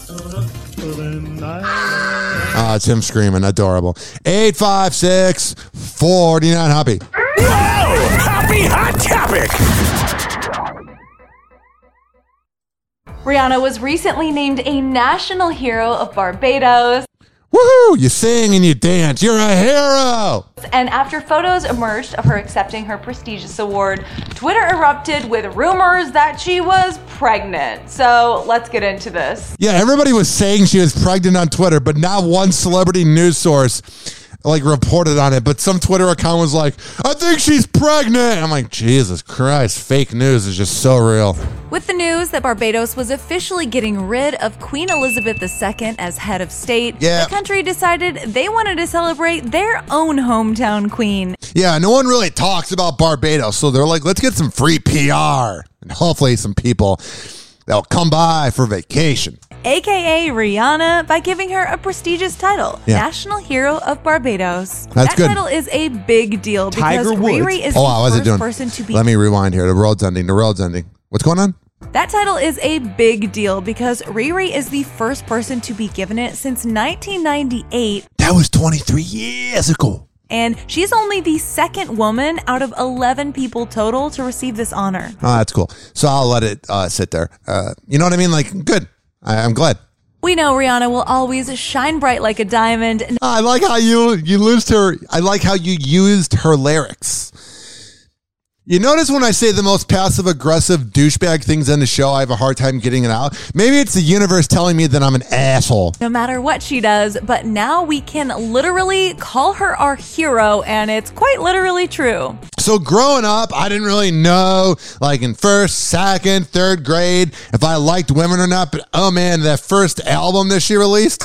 Oh, it's him screaming. Adorable. 856-49-HOPPY. Whoa! Happy Hot Topic! Rihanna was recently named a national hero of Barbados. Woohoo! You sing and you dance. You're a hero! And after photos emerged of her accepting her prestigious award, Twitter erupted with rumors that she was pregnant. So let's get into this. Yeah, everybody was saying she was pregnant on Twitter, but not one celebrity news source like reported on it. But some Twitter account was like, I think she's pregnant. I'm like, Jesus Christ, fake news is just so real. With the news that Barbados was officially getting rid of Queen Elizabeth II as head of state, the country decided they wanted to celebrate their own hometown queen. Yeah, no one really talks about Barbados, so they're like, let's get some free PR and hopefully some people that'll come by for vacation. AKA Rihanna, by giving her a prestigious title, National Hero of Barbados. That's good. That title is a big deal because Riri is the first person to be... Let me rewind here. The road's ending. What's going on? That title is a big deal because Riri is the first person to be given it since 1998. That was 23 years ago. And she's only the second woman out of 11 people total to receive this honor. Oh, that's cool. So I'll let it sit there. You know what I mean? Like, good. I'm glad. We know Rihanna will always shine bright like a diamond. I like how you used her. I like how you used her lyrics. You notice when I say the most passive-aggressive douchebag things in the show, I have a hard time getting it out. Maybe it's the universe telling me that I'm an asshole. No matter what she does, but now we can literally call her our hero, and it's quite literally true. So growing up, I didn't really know, like in first, second, third grade, if I liked women or not. But oh man, that first album that she released,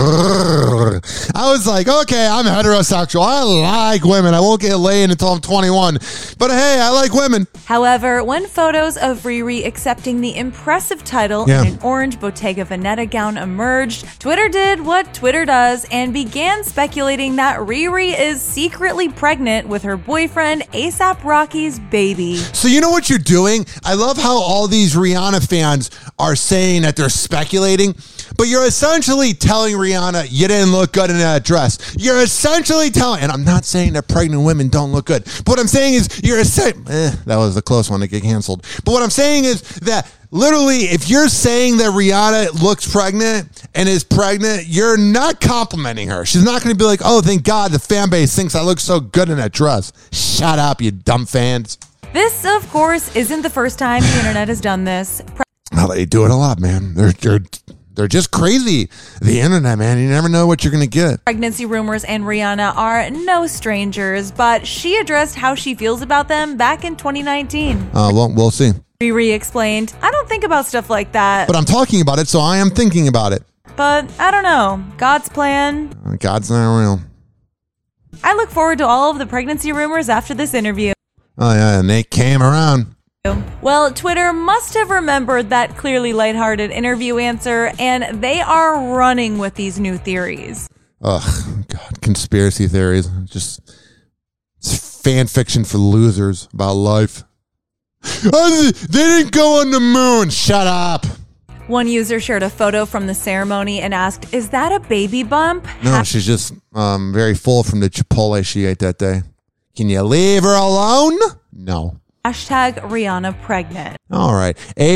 I was like, okay, I'm heterosexual. I like women. I won't get laid until I'm 21. But hey, I like women. However, when photos of Riri accepting the impressive title in an orange Bottega Veneta gown emerged, Twitter did what Twitter does and began speculating that Riri is secretly pregnant with her boyfriend A$AP Rocky's baby. So you know what you're doing? I love how all these Rihanna fans are saying that they're speculating. But you're essentially telling Rihanna you didn't look good in that dress. You're essentially telling, and I'm not saying that pregnant women don't look good. But what I'm saying is that was a close one to get canceled. But what I'm saying is that literally, if you're saying that Rihanna looks pregnant and is pregnant, you're not complimenting her. She's not going to be like, oh, thank God the fan base thinks I look so good in that dress. Shut up, you dumb fans. This, of course, isn't the first time the internet has done this. Well, they do it a lot, man. They're just crazy. The internet, man. You never know what you're going to get. Pregnancy rumors and Rihanna are no strangers, but she addressed how she feels about them back in 2019. Well, we'll see. Riri explained, I don't think about stuff like that. But I'm talking about it, so I am thinking about it. But I don't know. God's plan. God's not real. I look forward to all of the pregnancy rumors after this interview. Oh, yeah, and they came around. Well, Twitter must have remembered that clearly lighthearted interview answer, and they are running with these new theories. Ugh, God, conspiracy theories. It's fan fiction for losers about life. They didn't go on the moon. Shut up. One user shared a photo from the ceremony and asked, is that a baby bump? No, she's just very full from the Chipotle she ate that day. Can you leave her alone? No. Hashtag Rihanna pregnant. All right.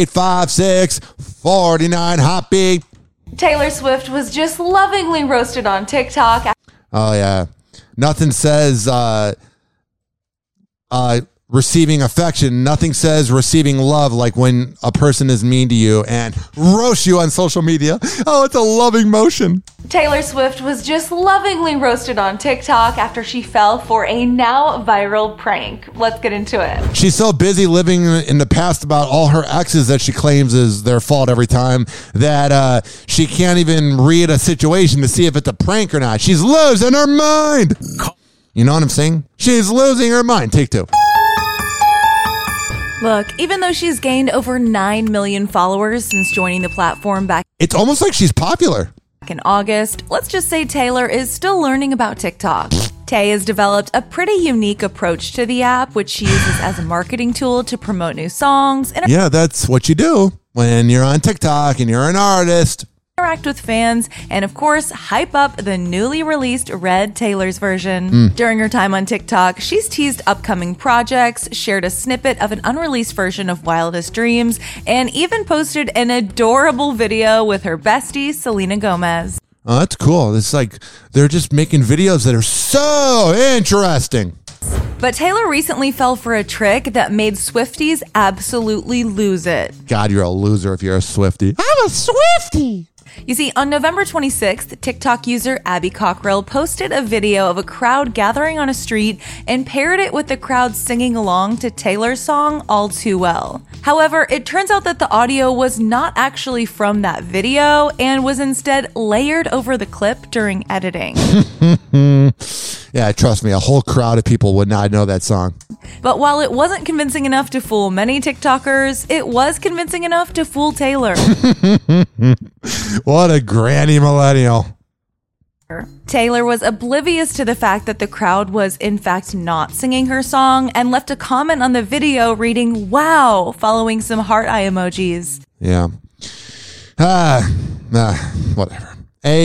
856-49 Hoppy. Taylor Swift was just lovingly roasted on TikTok. Oh, yeah. Nothing says receiving affection. Nothing says receiving love like when a person is mean to you and roast you on social media. Oh, it's a loving motion. Taylor Swift was just lovingly roasted on TikTok after she fell for a now viral prank. Let's get into it. She's so busy living in the past about all her exes that she claims is their fault every time that she can't even read a situation to see if it's a prank or not. She's losing her mind. You know what I'm saying? She's losing her mind. Take two. Look, even though she's gained over 9 million followers since joining the platform back, it's almost like she's popular. In August, let's just say Taylor is still learning about TikTok. Tay has developed a pretty unique approach to the app, which she uses as a marketing tool to promote new songs. Yeah, that's what you do when you're on TikTok and you're an artist. Interact with fans, and of course, hype up the newly released Red Taylor's version. During her time on TikTok, she's teased upcoming projects, shared a snippet of an unreleased version of Wildest Dreams, and even posted an adorable video with her bestie, Selena Gomez. Oh, that's cool. It's like they're just making videos that are so interesting. But Taylor recently fell for a trick that made Swifties absolutely lose it. God, you're a loser if you're a Swiftie. I'm a Swiftie! You see, on November 26th, TikTok user Abby Cockrell posted a video of a crowd gathering on a street and paired it with the crowd singing along to Taylor's song All Too Well. However, it turns out that the audio was not actually from that video and was instead layered over the clip during editing. Yeah, trust me, a whole crowd of people would not know that song. But while it wasn't convincing enough to fool many TikTokers, it was convincing enough to fool Taylor. What a granny millennial. Taylor was oblivious to the fact that the crowd was in fact not singing her song and left a comment on the video reading, "Wow," following some heart eye emojis. Yeah. Whatever.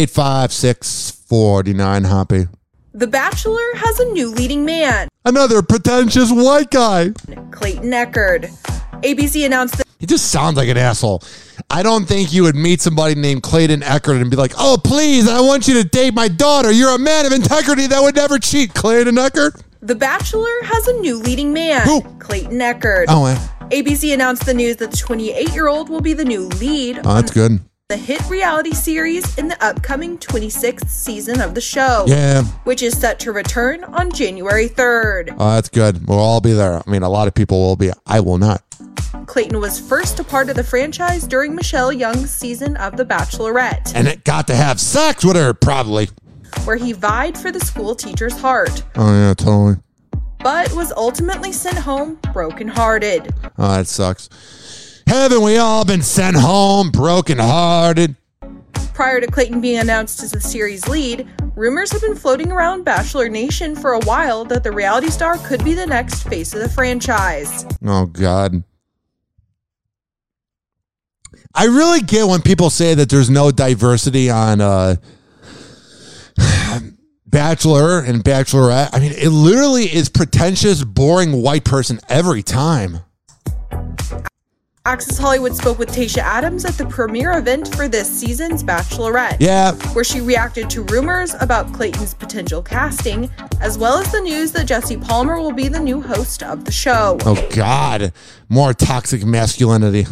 856-49 Hoppy. The Bachelor has a new leading man. Another pretentious white guy. Clayton Echard. ABC announced that he just sounds like an asshole. I don't think you would meet somebody named Clayton Echard and be like, oh, please, I want you to date my daughter. You're a man of integrity that would never cheat. Clayton Echard? The Bachelor has a new leading man. Who? Clayton Echard. Oh, yeah. ABC announced the news that the 28-year-old will be the new lead. Oh, that's good. The hit reality series in the upcoming 26th season of the show. Yeah. Which is set to return on January 3rd. Oh, that's good. We'll all be there. I mean, a lot of people will be. I will not. Clayton was first a part of the franchise during Michelle Young's season of The Bachelorette. And it got to have sex with her, probably. Where he vied for the school teacher's heart. Oh, yeah, totally. But was ultimately sent home brokenhearted. Oh, that sucks. Haven't we all been sent home brokenhearted? Prior to Clayton being announced as the series lead, rumors have been floating around Bachelor Nation for a while that the reality star could be the next face of the franchise. Oh, God. I really get when people say that there's no diversity on Bachelor and Bachelorette. I mean, it literally is pretentious, boring white person every time. Access Hollywood spoke with Tayshia Adams at the premiere event for this season's Bachelorette. Yeah. Where she reacted to rumors about Clayton's potential casting, as well as the news that Jesse Palmer will be the new host of the show. Oh, God. More toxic masculinity.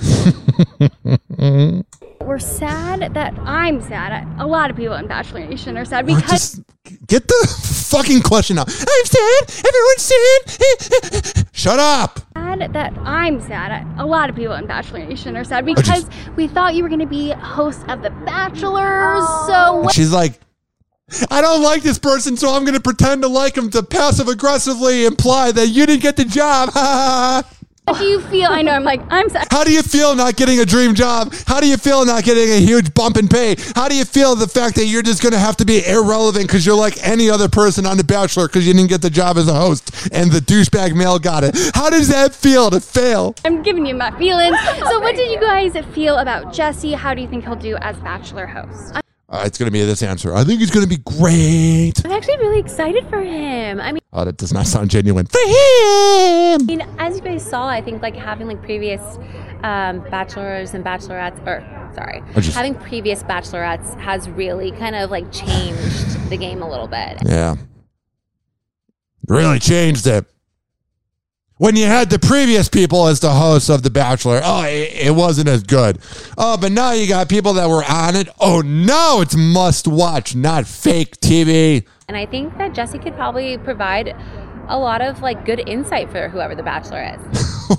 We're sad that I'm sad. A lot of people in Bachelor Nation are sad because... Get the fucking question out. I'm sad. Everyone's sad. Shut up. That I'm sad. A lot of people in Bachelor Nation are sad because we thought you were going to be host of The Bachelor. So she's like, I don't like this person, so I'm going to pretend to like him to passive-aggressively imply that you didn't get the job. How do you feel? I know, I'm sad. How do you feel not getting a dream job? How do you feel not getting a huge bump in pay? How do you feel the fact that you're just going to have to be irrelevant because you're like any other person on The Bachelor because you didn't get the job as a host and the douchebag male got it? How does that feel to fail? I'm giving you my feelings. So what did you guys feel about Jesse? How do you think he'll do as Bachelor host? It's going to be this answer. I think he's going to be great. I'm actually really excited for him. I mean, oh, that does not sound genuine. For him! As you guys saw, I think having previous bachelors and bachelorettes, having previous bachelorettes has really kind of changed the game a little bit. Yeah. Really changed it. When you had the previous people as the hosts of The Bachelor, it wasn't as good. Oh, but now you got people that were on it. Oh, no, it's must watch, not fake TV. And I think that Jesse could probably provide a lot of good insight for whoever The Bachelor is.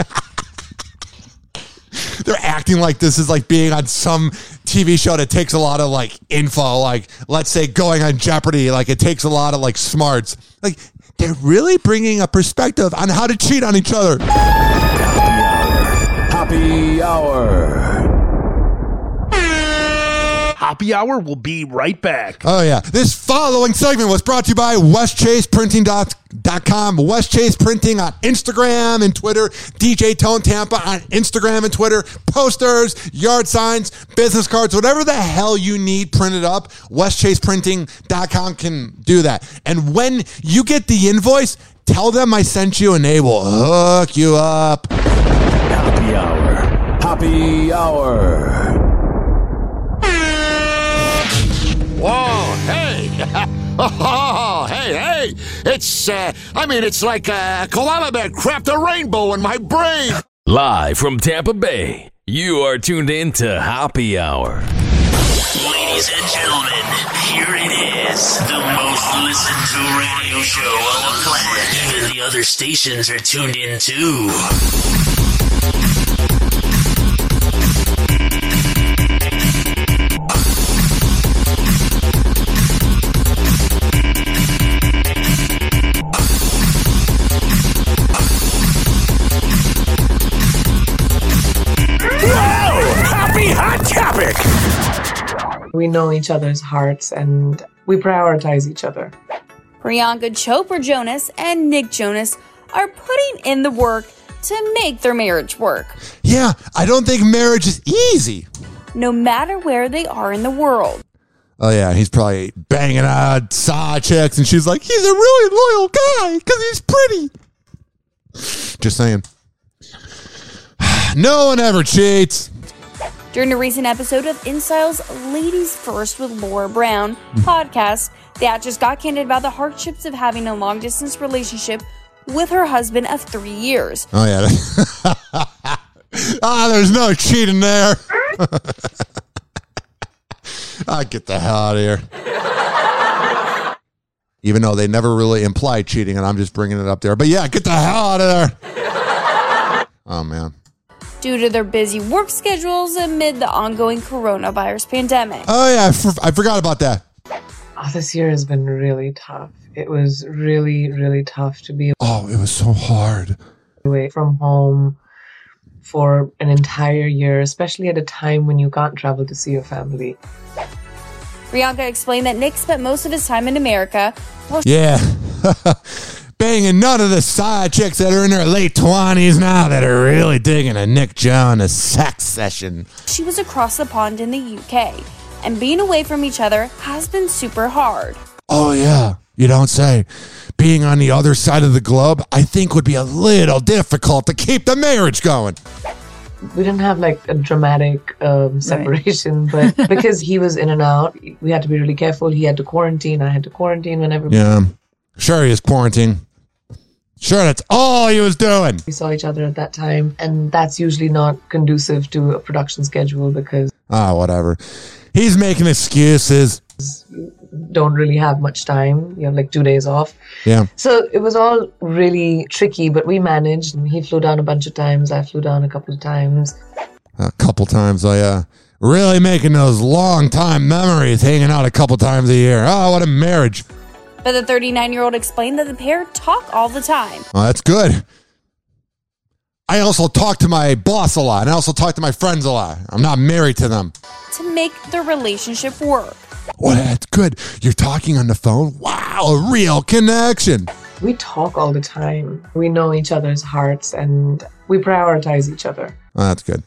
They're acting like this is being on some TV show that takes a lot of info, let's say going on Jeopardy. It takes a lot of smarts. They're really bringing a perspective on how to cheat on each other. Happy Hour. Happy Hour will be right back. Oh, yeah. This following segment was brought to you by WestChasePrinting.com. West Chase Printing on Instagram and Twitter. DJ Tone Tampa on Instagram and Twitter. Posters, yard signs, business cards, whatever the hell you need printed up, WestChasePrinting.com can do that. And when you get the invoice, tell them I sent you and they will hook you up. Happy Hour. Happy Hour. Whoa, hey. Oh, hey. It's like a koala bear crapped a rainbow in my brain. Live from Tampa Bay, you are tuned in to Happy Hour. Ladies and gentlemen, here it is. The most listened to radio show on the planet. Even the other stations are tuned in too. We know each other's hearts and we prioritize each other. Priyanka Chopra Jonas and Nick Jonas are putting in the work to make their marriage work. Yeah, I don't think marriage is easy. No matter where they are in the world. Oh, yeah, he's probably banging out side chicks and she's like, he's a really loyal guy because he's pretty. Just saying. No one ever cheats. During a recent episode of InStyle's Ladies First with Laura Brown podcast, the actress got candid about the hardships of having a long-distance relationship with her husband of 3 years. Oh, yeah. There's no cheating there. Get the hell out of here. Even though they never really implied cheating, and I'm just bringing it up there. But yeah, get the hell out of there. Oh, man. Due to their busy work schedules amid the ongoing coronavirus pandemic. Oh, yeah, I forgot about that. Oh, this year has been really tough. It was really, really tough to be it was so hard. Away from home for an entire year, especially at a time when you can't travel to see your family. Priyanka explained that Nick spent most of his time in America. Yeah. banging none of the side chicks that are in their late 20s now that are really digging a Nick Jonas sex session. She was across the pond in the UK, and being away from each other has been super hard. Oh, yeah. You don't say. Being on the other side of the globe, I think would be a little difficult to keep the marriage going. We didn't have like a dramatic separation, but because he was in and out, we had to be really careful. He had to quarantine. I had to quarantine whenever. Yeah. Sure, he was quarantined. Sure, that's all he was doing. We saw each other at that time, and that's usually not conducive to a production schedule because... whatever. He's making excuses. Don't really have much time. You have like 2 days off. Yeah. So it was all really tricky, but we managed. He flew down a bunch of times. I flew down a couple of times. A couple times, really making those long time memories, hanging out a couple times a year. Oh, what a marriage. But the 39-year-old explained that the pair talk all the time. Oh, that's good. I also talk to my boss a lot, and I also talk to my friends a lot. I'm not married to them. To make the relationship work. Well, that's good. You're talking on the phone? Wow, a real connection. We talk all the time. We know each other's hearts, and we prioritize each other. Oh, that's good.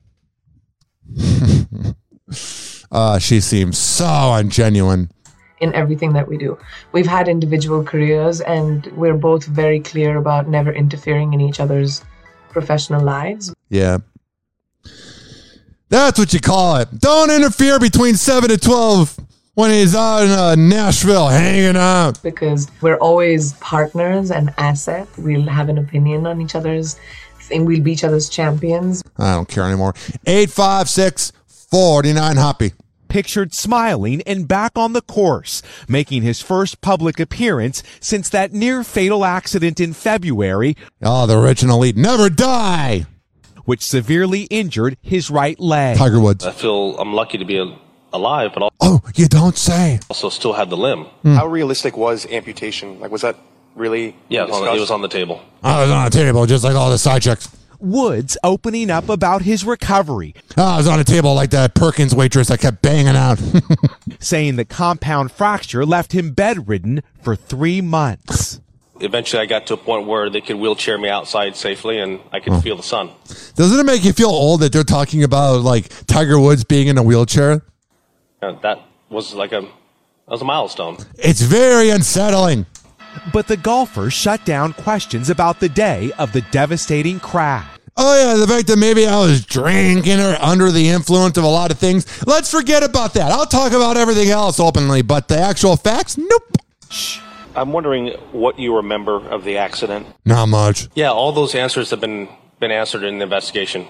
She seems so ungenuine. In everything that we do. We've had individual careers, and we're both very clear about never interfering in each other's professional lives. Yeah. That's what you call it. Don't interfere between 7 to 12 when he's out in Nashville hanging out. Because we're always partners and asset. We'll have an opinion on each other's thing. We'll be each other's champions. I don't care anymore. 856-49-HOPPY. Pictured smiling and back on the course, making his first public appearance since that near-fatal accident in February. Oh, the rich and elite never die! Which severely injured his right leg. Tiger Woods. I feel I'm lucky to be alive, but oh, you don't say. Also still had the limb. How realistic was amputation? Like, was that really Yeah, it was on the table. I was on the table, just like all the side chicks. Woods opening up about his recovery. I was on the table like that Perkins waitress that kept banging out. Saying the compound fracture left him bedridden for 3 months. Eventually I got to a point where they could wheelchair me outside safely and I could feel the sun. Doesn't it make you feel old that they're talking about like Tiger Woods being in a wheelchair? That was a milestone. It's very unsettling. But the golfer shut down questions about the day of the devastating crash. Oh, yeah, the fact that maybe I was drinking or under the influence of a lot of things. Let's forget about that. I'll talk about everything else openly, but the actual facts, nope. Shh. I'm wondering what you remember of the accident. Not much. Yeah, all those answers have been answered in the investigation.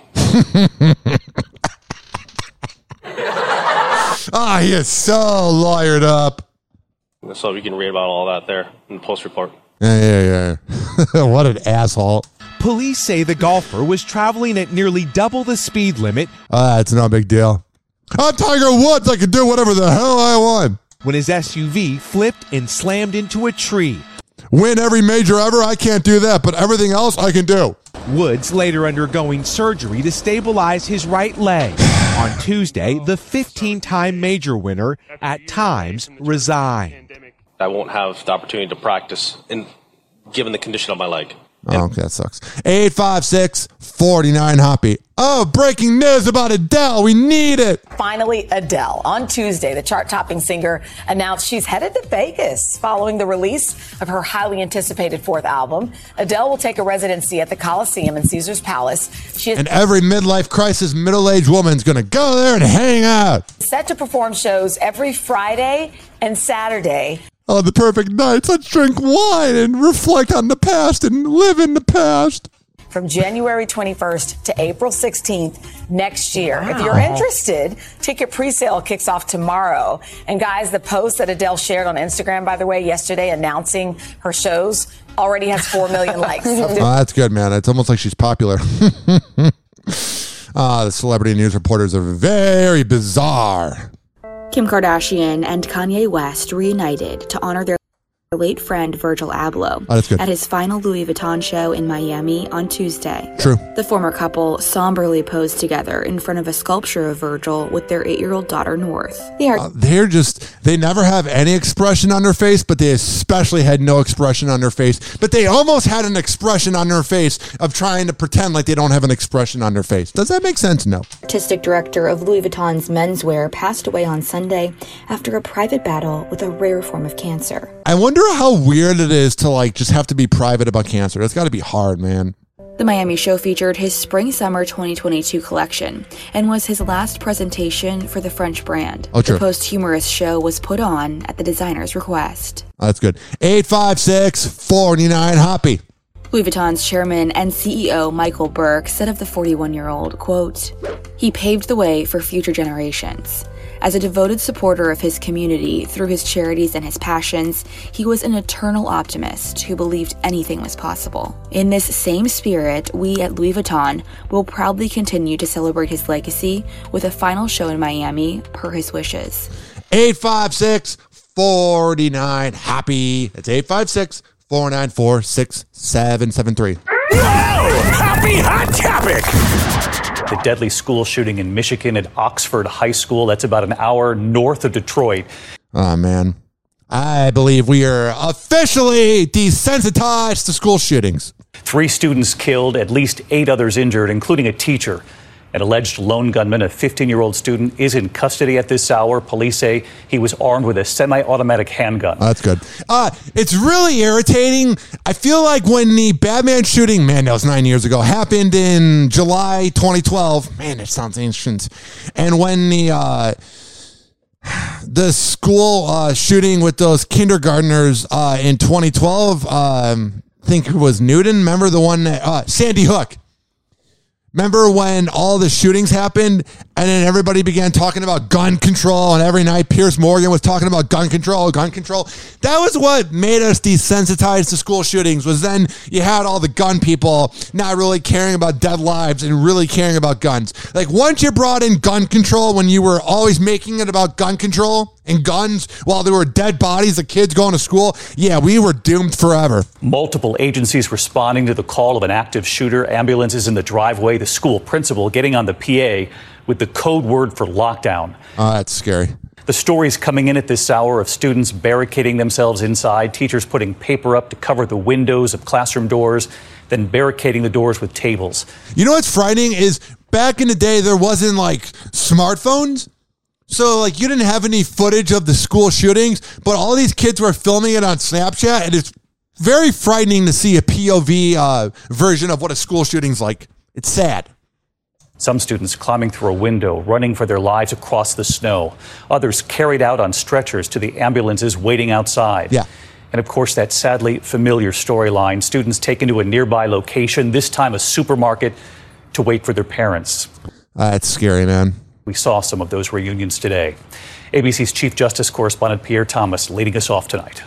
He is so lawyered up. So you can read about all that there in the post report. Yeah. What an asshole. Police say the golfer was traveling at nearly double the speed limit. It's no big deal. I'm Tiger Woods. I can do whatever the hell I want. When his SUV flipped and slammed into a tree. Win every major ever? I can't do that, but everything else I can do. Woods later undergoing surgery to stabilize his right leg. On Tuesday, the 15-time major winner at times resigned. I won't have the opportunity to practice given the condition of my leg. Oh, okay, that sucks. 856-49-HOPPY. Oh, breaking news about Adele. We need it. Finally, Adele. On Tuesday, the chart-topping singer announced she's headed to Vegas following the release of her highly anticipated fourth album. Adele will take a residency at the Coliseum in Caesars Palace. And every midlife crisis middle-aged woman's going to go there and hang out. Set to perform shows every Friday and Saturday. Oh, the perfect nights. Let's drink wine and reflect on the past and live in the past. From January 21st to April 16th next year. Wow. If you're interested, ticket presale kicks off tomorrow. And guys, the post that Adele shared on Instagram, by the way, yesterday announcing her shows already has 4 million likes. That's good, man. It's almost like she's popular. The celebrity news reporters are very bizarre. Kim Kardashian and Kanye West reunited to honor their late friend Virgil Abloh at his final Louis Vuitton show in Miami on Tuesday. True. The former couple somberly posed together in front of a sculpture of Virgil with their 8-year-old daughter North. They never have any expression on their face, but they especially had no expression on their face. But they almost had an expression on their face of trying to pretend like they don't have an expression on their face. Does that make sense? No. Artistic director of Louis Vuitton's menswear passed away on Sunday after a private battle with a rare form of cancer. I wonder how weird it is to just have to be private about cancer. That's got to be hard, man. The Miami show featured his Spring-Summer 2022 collection and was his last presentation for the French brand. Oh, true. The posthumous show was put on at the designer's request. Oh, that's good. 856-49-HOPPY. Louis Vuitton's chairman and CEO Michael Burke said of the 41-year-old, quote, "He paved the way for future generations. As a devoted supporter of his community through his charities and his passions, he was an eternal optimist who believed anything was possible. In this same spirit, we at Louis Vuitton will proudly continue to celebrate his legacy with a final show in Miami per his wishes." 856-49-HOPPY. That's 856-494-6773. Happy Hot Topic! The deadly school shooting in Michigan at Oxford High School. That's about an hour north of Detroit. Oh, man. I believe we are officially desensitized to school shootings. 3 students killed, at least 8 others injured, including a teacher. An alleged lone gunman, a 15-year-old student, is in custody at this hour. Police say he was armed with a semi-automatic handgun. Oh, that's good. It's really irritating. I feel like when the Batman shooting, man, that was 9 years ago, happened in July 2012. Man, that sounds ancient. And when the school shooting with those kindergartners in 2012, I think it was Newton. Remember the one, Sandy Hook. Remember when all the shootings happened and then everybody began talking about gun control, and every night Piers Morgan was talking about gun control. That was what made us desensitized to school shootings, was then you had all the gun people not really caring about dead lives and really caring about guns. Like once you brought in gun control, when you were always making it about gun control and guns while there were dead bodies of kids going to school, yeah, we were doomed forever. Multiple agencies responding to the call of an active shooter, ambulances in the driveway, the school principal getting on the PA with the code word for lockdown. Oh, that's scary. The stories coming in at this hour of students barricading themselves inside, teachers putting paper up to cover the windows of classroom doors, then barricading the doors with tables. You know what's frightening is back in the day, there wasn't like smartphones. So like you didn't have any footage of the school shootings, but all these kids were filming it on Snapchat, and it's very frightening to see a POV version of what a school shooting's like. It's sad. Some students climbing through a window, running for their lives across the snow. Others carried out on stretchers to the ambulances waiting outside. Yeah. And of course, that sadly familiar storyline. Students taken to a nearby location, this time a supermarket, to wait for their parents. It's scary, man. We saw some of those reunions today. ABC's Chief Justice correspondent Pierre Thomas leading us off tonight.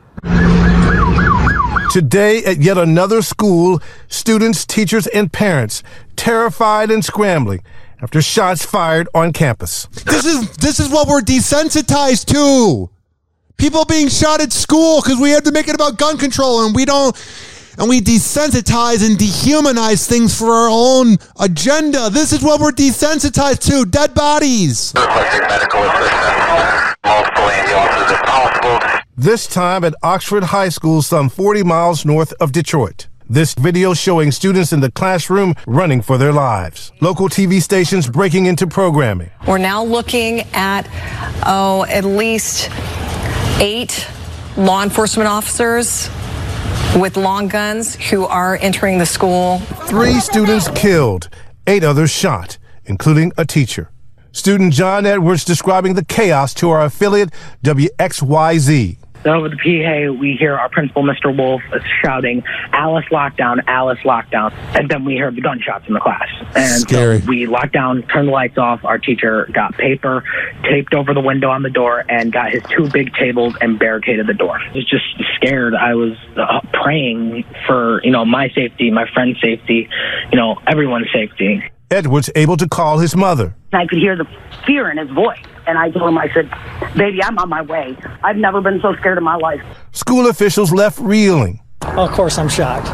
Today at yet another school, students, teachers, and parents terrified and scrambling after shots fired on campus. This is what we're desensitized to. People being shot at school because we have to make it about gun control, and we desensitize and dehumanize things for our own agenda. This is what we're desensitized to. Dead bodies. Requesting medical assistance. Multiple ambulances if possible. This time at Oxford High School, some 40 miles north of Detroit. This video showing students in the classroom running for their lives. Local TV stations breaking into programming. We're now looking at, at least 8 law enforcement officers with long guns who are entering the school. 3 students killed, 8 others shot, including a teacher. Student John Edwards describing the chaos to our affiliate WXYZ. Over the PA, we hear our principal, Mr. Wolf, shouting, "Alice lockdown, Alice lockdown." And then we heard the gunshots in the class. And scary. So we locked down, turned the lights off. Our teacher got paper, taped over the window on the door, and got his 2 big tables and barricaded the door. I was just scared. I was praying for, my safety, my friend's safety, everyone's safety. Edwards able to call his mother. I could hear the fear in his voice. And I told him, I said, baby, I'm on my way. I've never been so scared in my life. School officials left reeling. Of course, I'm shocked.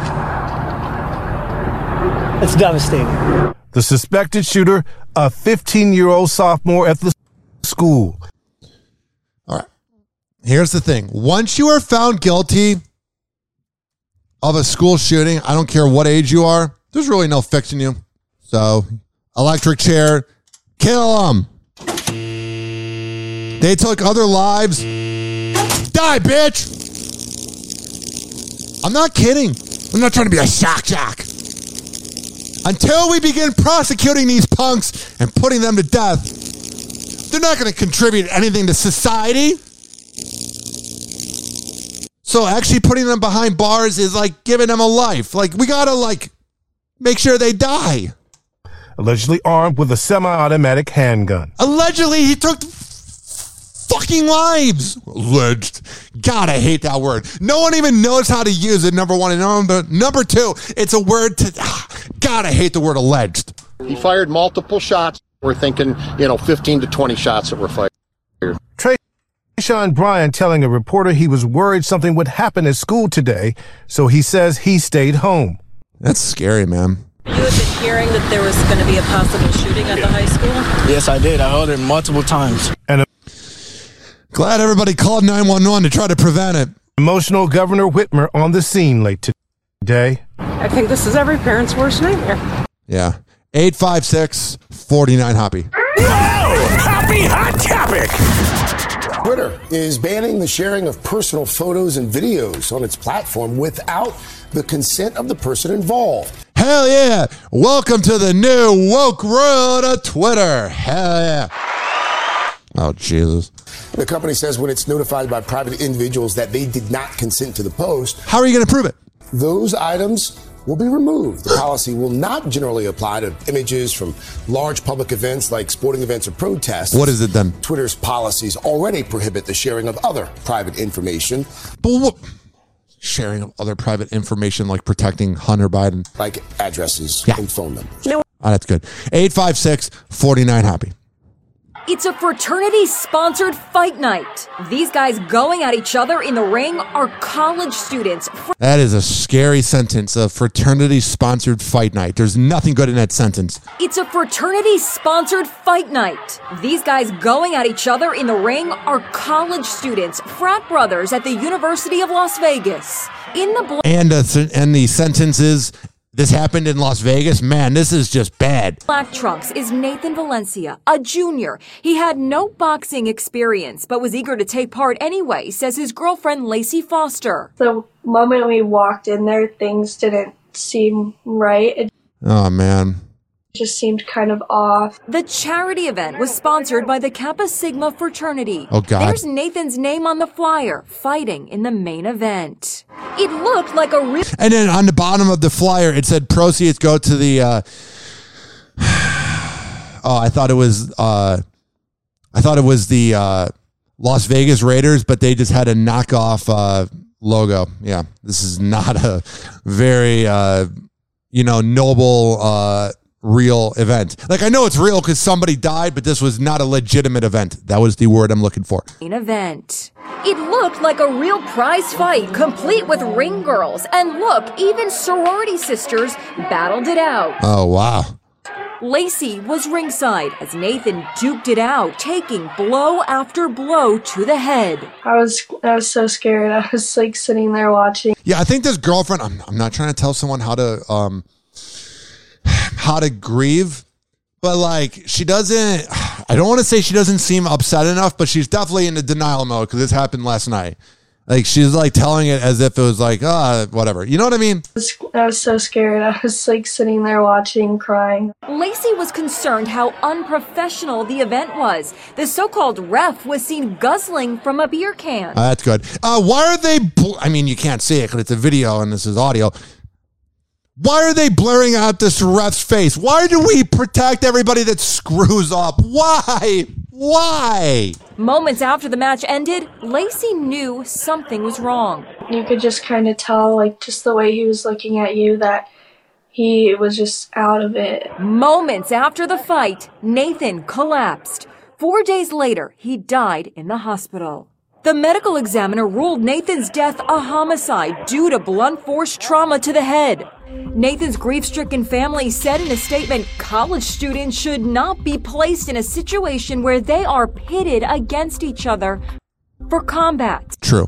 It's devastating. The suspected shooter, a 15-year-old sophomore at the school. All right. Here's the thing. Once you are found guilty of a school shooting, I don't care what age you are, there's really no fixing you. So, electric chair, kill them. They took other lives. Die, bitch. I'm not kidding. I'm not trying to be a shock jock. Until we begin prosecuting these punks and putting them to death, they're not going to contribute anything to society. So actually putting them behind bars is like giving them a life. Like, we got to, like, make sure they die. Allegedly armed with a semi-automatic handgun. Allegedly, he took fucking lives. Alleged. God, I hate that word. No one even knows how to use it, number one. And number two, it's a word to... God, I hate the word alleged. He fired multiple shots. We're thinking, 15 to 20 shots that were fired. Trayshawn Bryant telling a reporter he was worried something would happen at school today, so he says he stayed home. That's scary, man. You had been hearing that there was going to be a possible shooting at the high school? Yes, I did. I heard it multiple times. And glad everybody called 911 to try to prevent it. Emotional Governor Whitmer on the scene late today. I think this is every parent's worst nightmare. Yeah. 856-49-HOPPY. Happy Hot Topic! Twitter is banning the sharing of personal photos and videos on its platform without the consent of the person involved. Hell yeah! Welcome to the new woke world of Twitter. Hell yeah! Oh, Jesus. The company says when it's notified by private individuals that they did not consent to the post... How are you going to prove it? Those items will be removed. The policy will not generally apply to images from large public events like sporting events or protests. What is it then? Twitter's policies already prohibit the sharing of other private information. But what? Sharing of other private information like protecting Hunter Biden? Like addresses and phone numbers. Oh, that's good. 856-49-HOPPY. It's a fraternity-sponsored fight night. These guys going at each other in the ring are college students. That is a scary sentence, a fraternity-sponsored fight night. There's nothing good in that sentence. It's a fraternity-sponsored fight night. These guys going at each other in the ring are college students, frat brothers at the University of Las Vegas. And the sentence is... This happened in Las Vegas? Man, this is just bad. Black trunks is Nathan Valencia, a junior. He had no boxing experience, but was eager to take part anyway, says his girlfriend Lacey Foster. The moment we walked in there, things didn't seem right. It Oh, man. just seemed kind of off. The charity event was sponsored by the Kappa Sigma fraternity. Oh, God. There's Nathan's name on the flyer, fighting in the main event. It looked like a real... And then on the bottom of the flyer, it said proceeds go to the... I thought it was the Las Vegas Raiders, but they just had a knockoff logo. Yeah, this is not a very, noble... real event. Like, I know it's real because somebody died, but this was not a legitimate event. That was the word I'm looking for. Main event. It looked like a real prize fight, complete with ring girls. And look, even sorority sisters battled it out. Oh, wow. Lacey was ringside as Nathan duked it out, taking blow after blow to the head. I was so scared. I was like sitting there watching. Yeah, I think this girlfriend, I'm not trying to tell someone how to grieve, but like she doesn't, I don't want to say she doesn't seem upset enough, but she's definitely in the denial mode because this happened last night. Like she's like telling it as if it was like, whatever. You know what I mean? I was so scared. I was like sitting there watching, crying. Lacey was concerned how unprofessional the event was. The so-called ref was seen guzzling from a beer can. That's good. Why are they, you can't see it because it's a video and this is audio. Why are they blurring out this ref's face? Why do we protect everybody that screws up? Why? Moments after the match ended, Lacey knew something was wrong. You could just kind of tell, like, just the way he was looking at you, that he was just out of it. Moments after the fight, Nathan collapsed. 4 days later, he died in the hospital. The medical examiner ruled Nathan's death a homicide due to blunt force trauma to the head. Nathan's grief-stricken family said in a statement, college students should not be placed in a situation where they are pitted against each other for combat. True.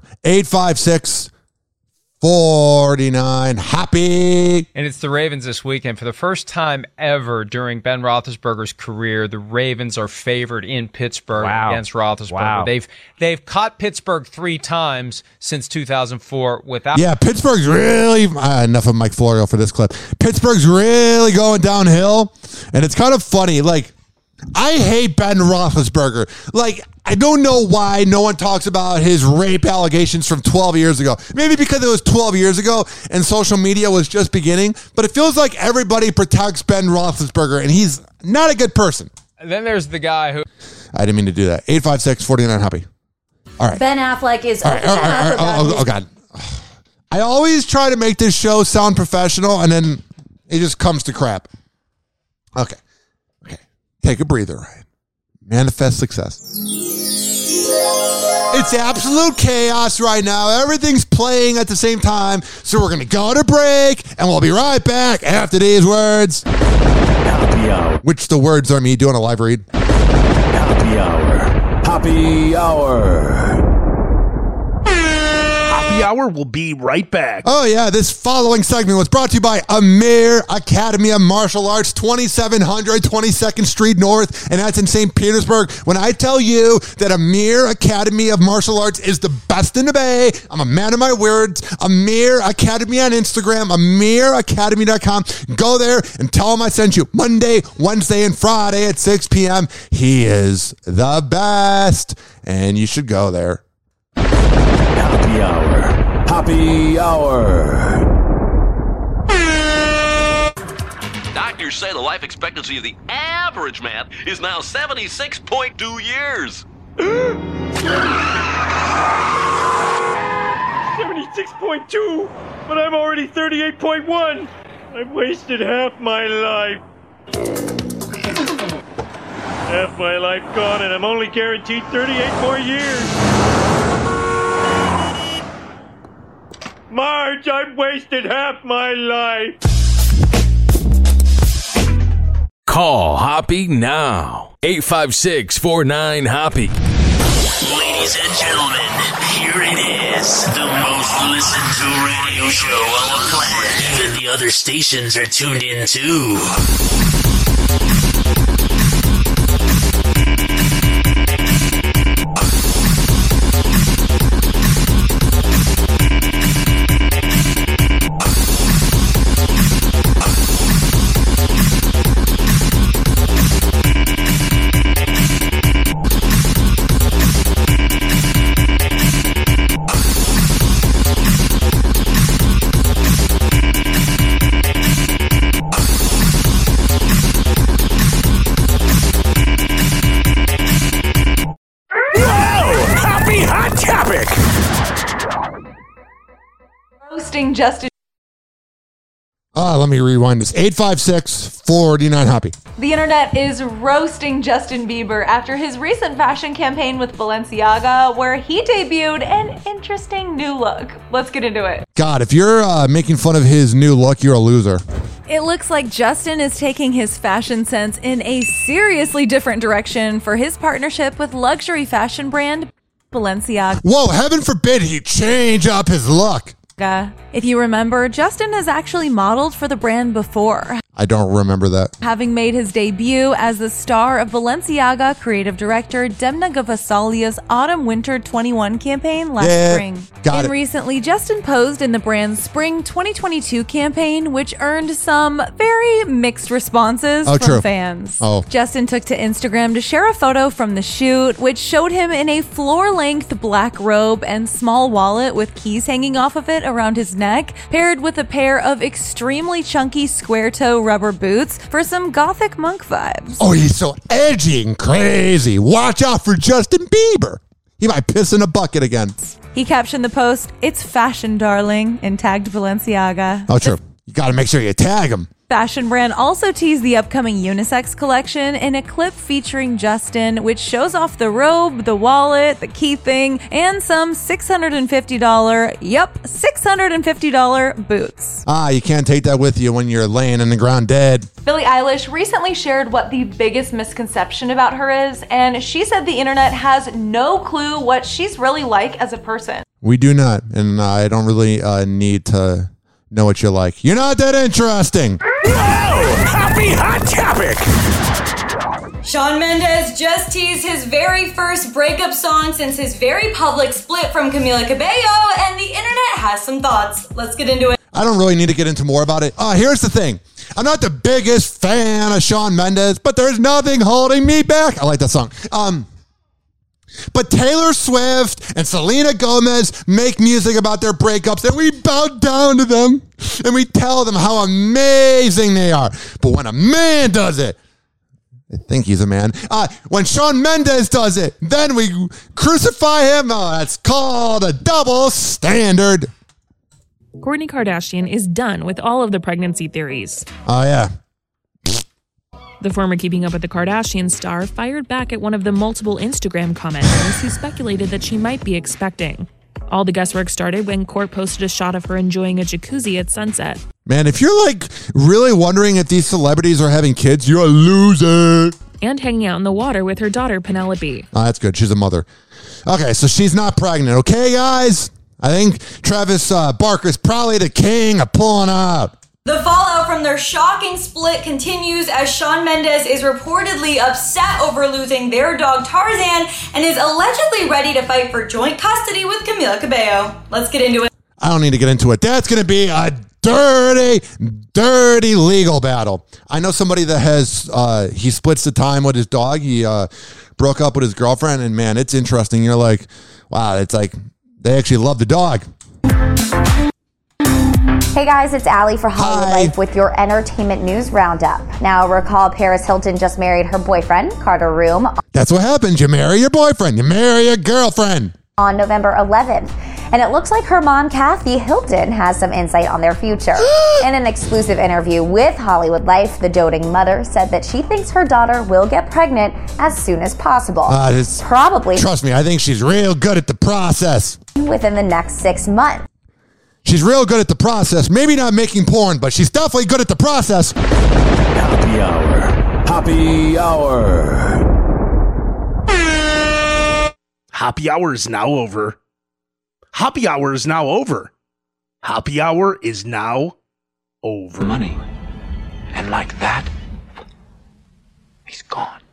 856-49 happy. And it's the Ravens this weekend. For the first time ever during Ben Roethlisberger's career, the Ravens are favored in Pittsburgh against Roethlisberger. Wow. They've caught Pittsburgh 3 times since 2004 without. Yeah, Pittsburgh's really enough of Mike Florio for this clip. Pittsburgh's really going downhill, and it's kind of funny. Like, I hate Ben Roethlisberger. Like, I don't know why no one talks about his rape allegations from 12 years ago. Maybe because it was 12 years ago and social media was just beginning, but it feels like everybody protects Ben Roethlisberger, and he's not a good person. Then there's the guy who... I didn't mean to do that. 856-49 happy. All right. Ben Affleck is... All right. Oh, God. I always try to make this show sound professional, and then it just comes to crap. Okay. Take a breather, Ryan. Manifest success. It's absolute chaos right now. Everything's playing at the same time. So we're going to go to break, and we'll be right back after these words. Happy hour. Which the words are me doing a live read. Happy hour. Happy hour. Happy hour will be right back. Oh, yeah. This following segment was brought to you by Amir Academy of Martial Arts, 2700 22nd Street North, and that's in St. Petersburg. When I tell you that Amir Academy of Martial Arts is the best in the Bay, I'm a man of my words. Amir Academy on Instagram, amiracademy.com. Go there and tell him I sent you Monday, Wednesday, and Friday at 6 p.m. He is the best, and you should go there. Happy hour. Happy hour. Doctors say the life expectancy of the average man is now 76.2 years. 76.2, but I'm already 38.1. I've wasted half my life. Half my life gone, and I'm only guaranteed 38 more years. Marge, I've wasted half my life. Call Hoppy now. 856-49-HOPPY. Ladies and gentlemen, here it is. The most listened to radio show on the planet. Even the other stations are tuned in too. Justin. Let me rewind this. 856-49-HOPPY. The internet is roasting Justin Bieber after his recent fashion campaign with Balenciaga, where he debuted an interesting new look. Let's get into it. God, if you're making fun of his new look, you're a loser. It looks like Justin is taking his fashion sense in a seriously different direction for his partnership with luxury fashion brand Balenciaga. Whoa, heaven forbid he change up his look. If you remember, Justin has actually modeled for the brand before. I don't remember that. Having made his debut as the star of Balenciaga creative director Demna Gvasalia's Autumn-Winter 21 campaign last spring. Got it. Recently, Justin posed in the brand's Spring 2022 campaign, which earned some very mixed responses from fans. Justin took to Instagram to share a photo from the shoot, which showed him in a floor-length black robe and small wallet with keys hanging off of it around his neck, paired with a pair of extremely chunky square-toe rubber boots for some gothic monk vibes. Oh, he's so edgy and crazy. Watch out for Justin Bieber. He might piss in a bucket again. He captioned the post, "It's fashion, darling," and tagged Balenciaga. Oh, true. You got to make sure you tag him. Fashion brand also teased the upcoming unisex collection in a clip featuring Justin, which shows off the robe, the wallet, the key thing, and some $650 boots. You can't take that with you when you're laying in the ground dead. Billie Eilish recently shared what the biggest misconception about her is, and she said the internet has no clue what she's really like as a person. We do not, and I don't really need to know what you're like. You're not that interesting. Happy Hot Topic! Shawn Mendes just teased his very first breakup song since his very public split from Camila Cabello, and the internet has some thoughts. Let's get into it. I don't really need to get into more about it. Here's the thing. I'm not the biggest fan of Shawn Mendes, but there's nothing holding me back. I like that song. But Taylor Swift and Selena Gomez make music about their breakups, and we bow down to them, and we tell them how amazing they are. But when a man does it, I think he's a man. When Shawn Mendes does it, then we crucify him. That's called a double standard. Kourtney Kardashian is done with all of the pregnancy theories. Oh, yeah. The former Keeping Up with the Kardashians star fired back at one of the multiple Instagram commenters who speculated that she might be expecting. All the guesswork started when Kourt posted a shot of her enjoying a jacuzzi at sunset. Man, if you're like really wondering if these celebrities are having kids, you're a loser. And hanging out in the water with her daughter, Penelope. Oh, that's good. She's a mother. Okay, so she's not pregnant. Okay, guys? I think Travis Barker's probably the king of pulling out. The fallout from their shocking split continues as Shawn Mendes is reportedly upset over losing their dog Tarzan and is allegedly ready to fight for joint custody with Camila Cabello. Let's get into it. I don't need to get into it. That's going to be a dirty legal battle. I know somebody that has, he splits the time with his dog. He broke up with his girlfriend, and man, it's interesting. You're like, wow, it's like they actually love the dog. Hey guys, it's Allie for Hollywood Life with your entertainment news roundup. Now, recall Paris Hilton just married her boyfriend, Carter Room. That's what happens. You marry your boyfriend. You marry your girlfriend. On November 11th. And it looks like her mom, Kathy Hilton, has some insight on their future. In an exclusive interview with Hollywood Life, the doting mother said that she thinks her daughter will get pregnant as soon as possible. Probably. Trust me, I think she's real good at the process. Within the next 6 months. She's real good at the process. Maybe not making porn, but she's definitely good at the process. Happy hour. Happy hour. Happy hour is now over. Happy hour is now over. Happy hour is now over. Money. And like that, he's gone.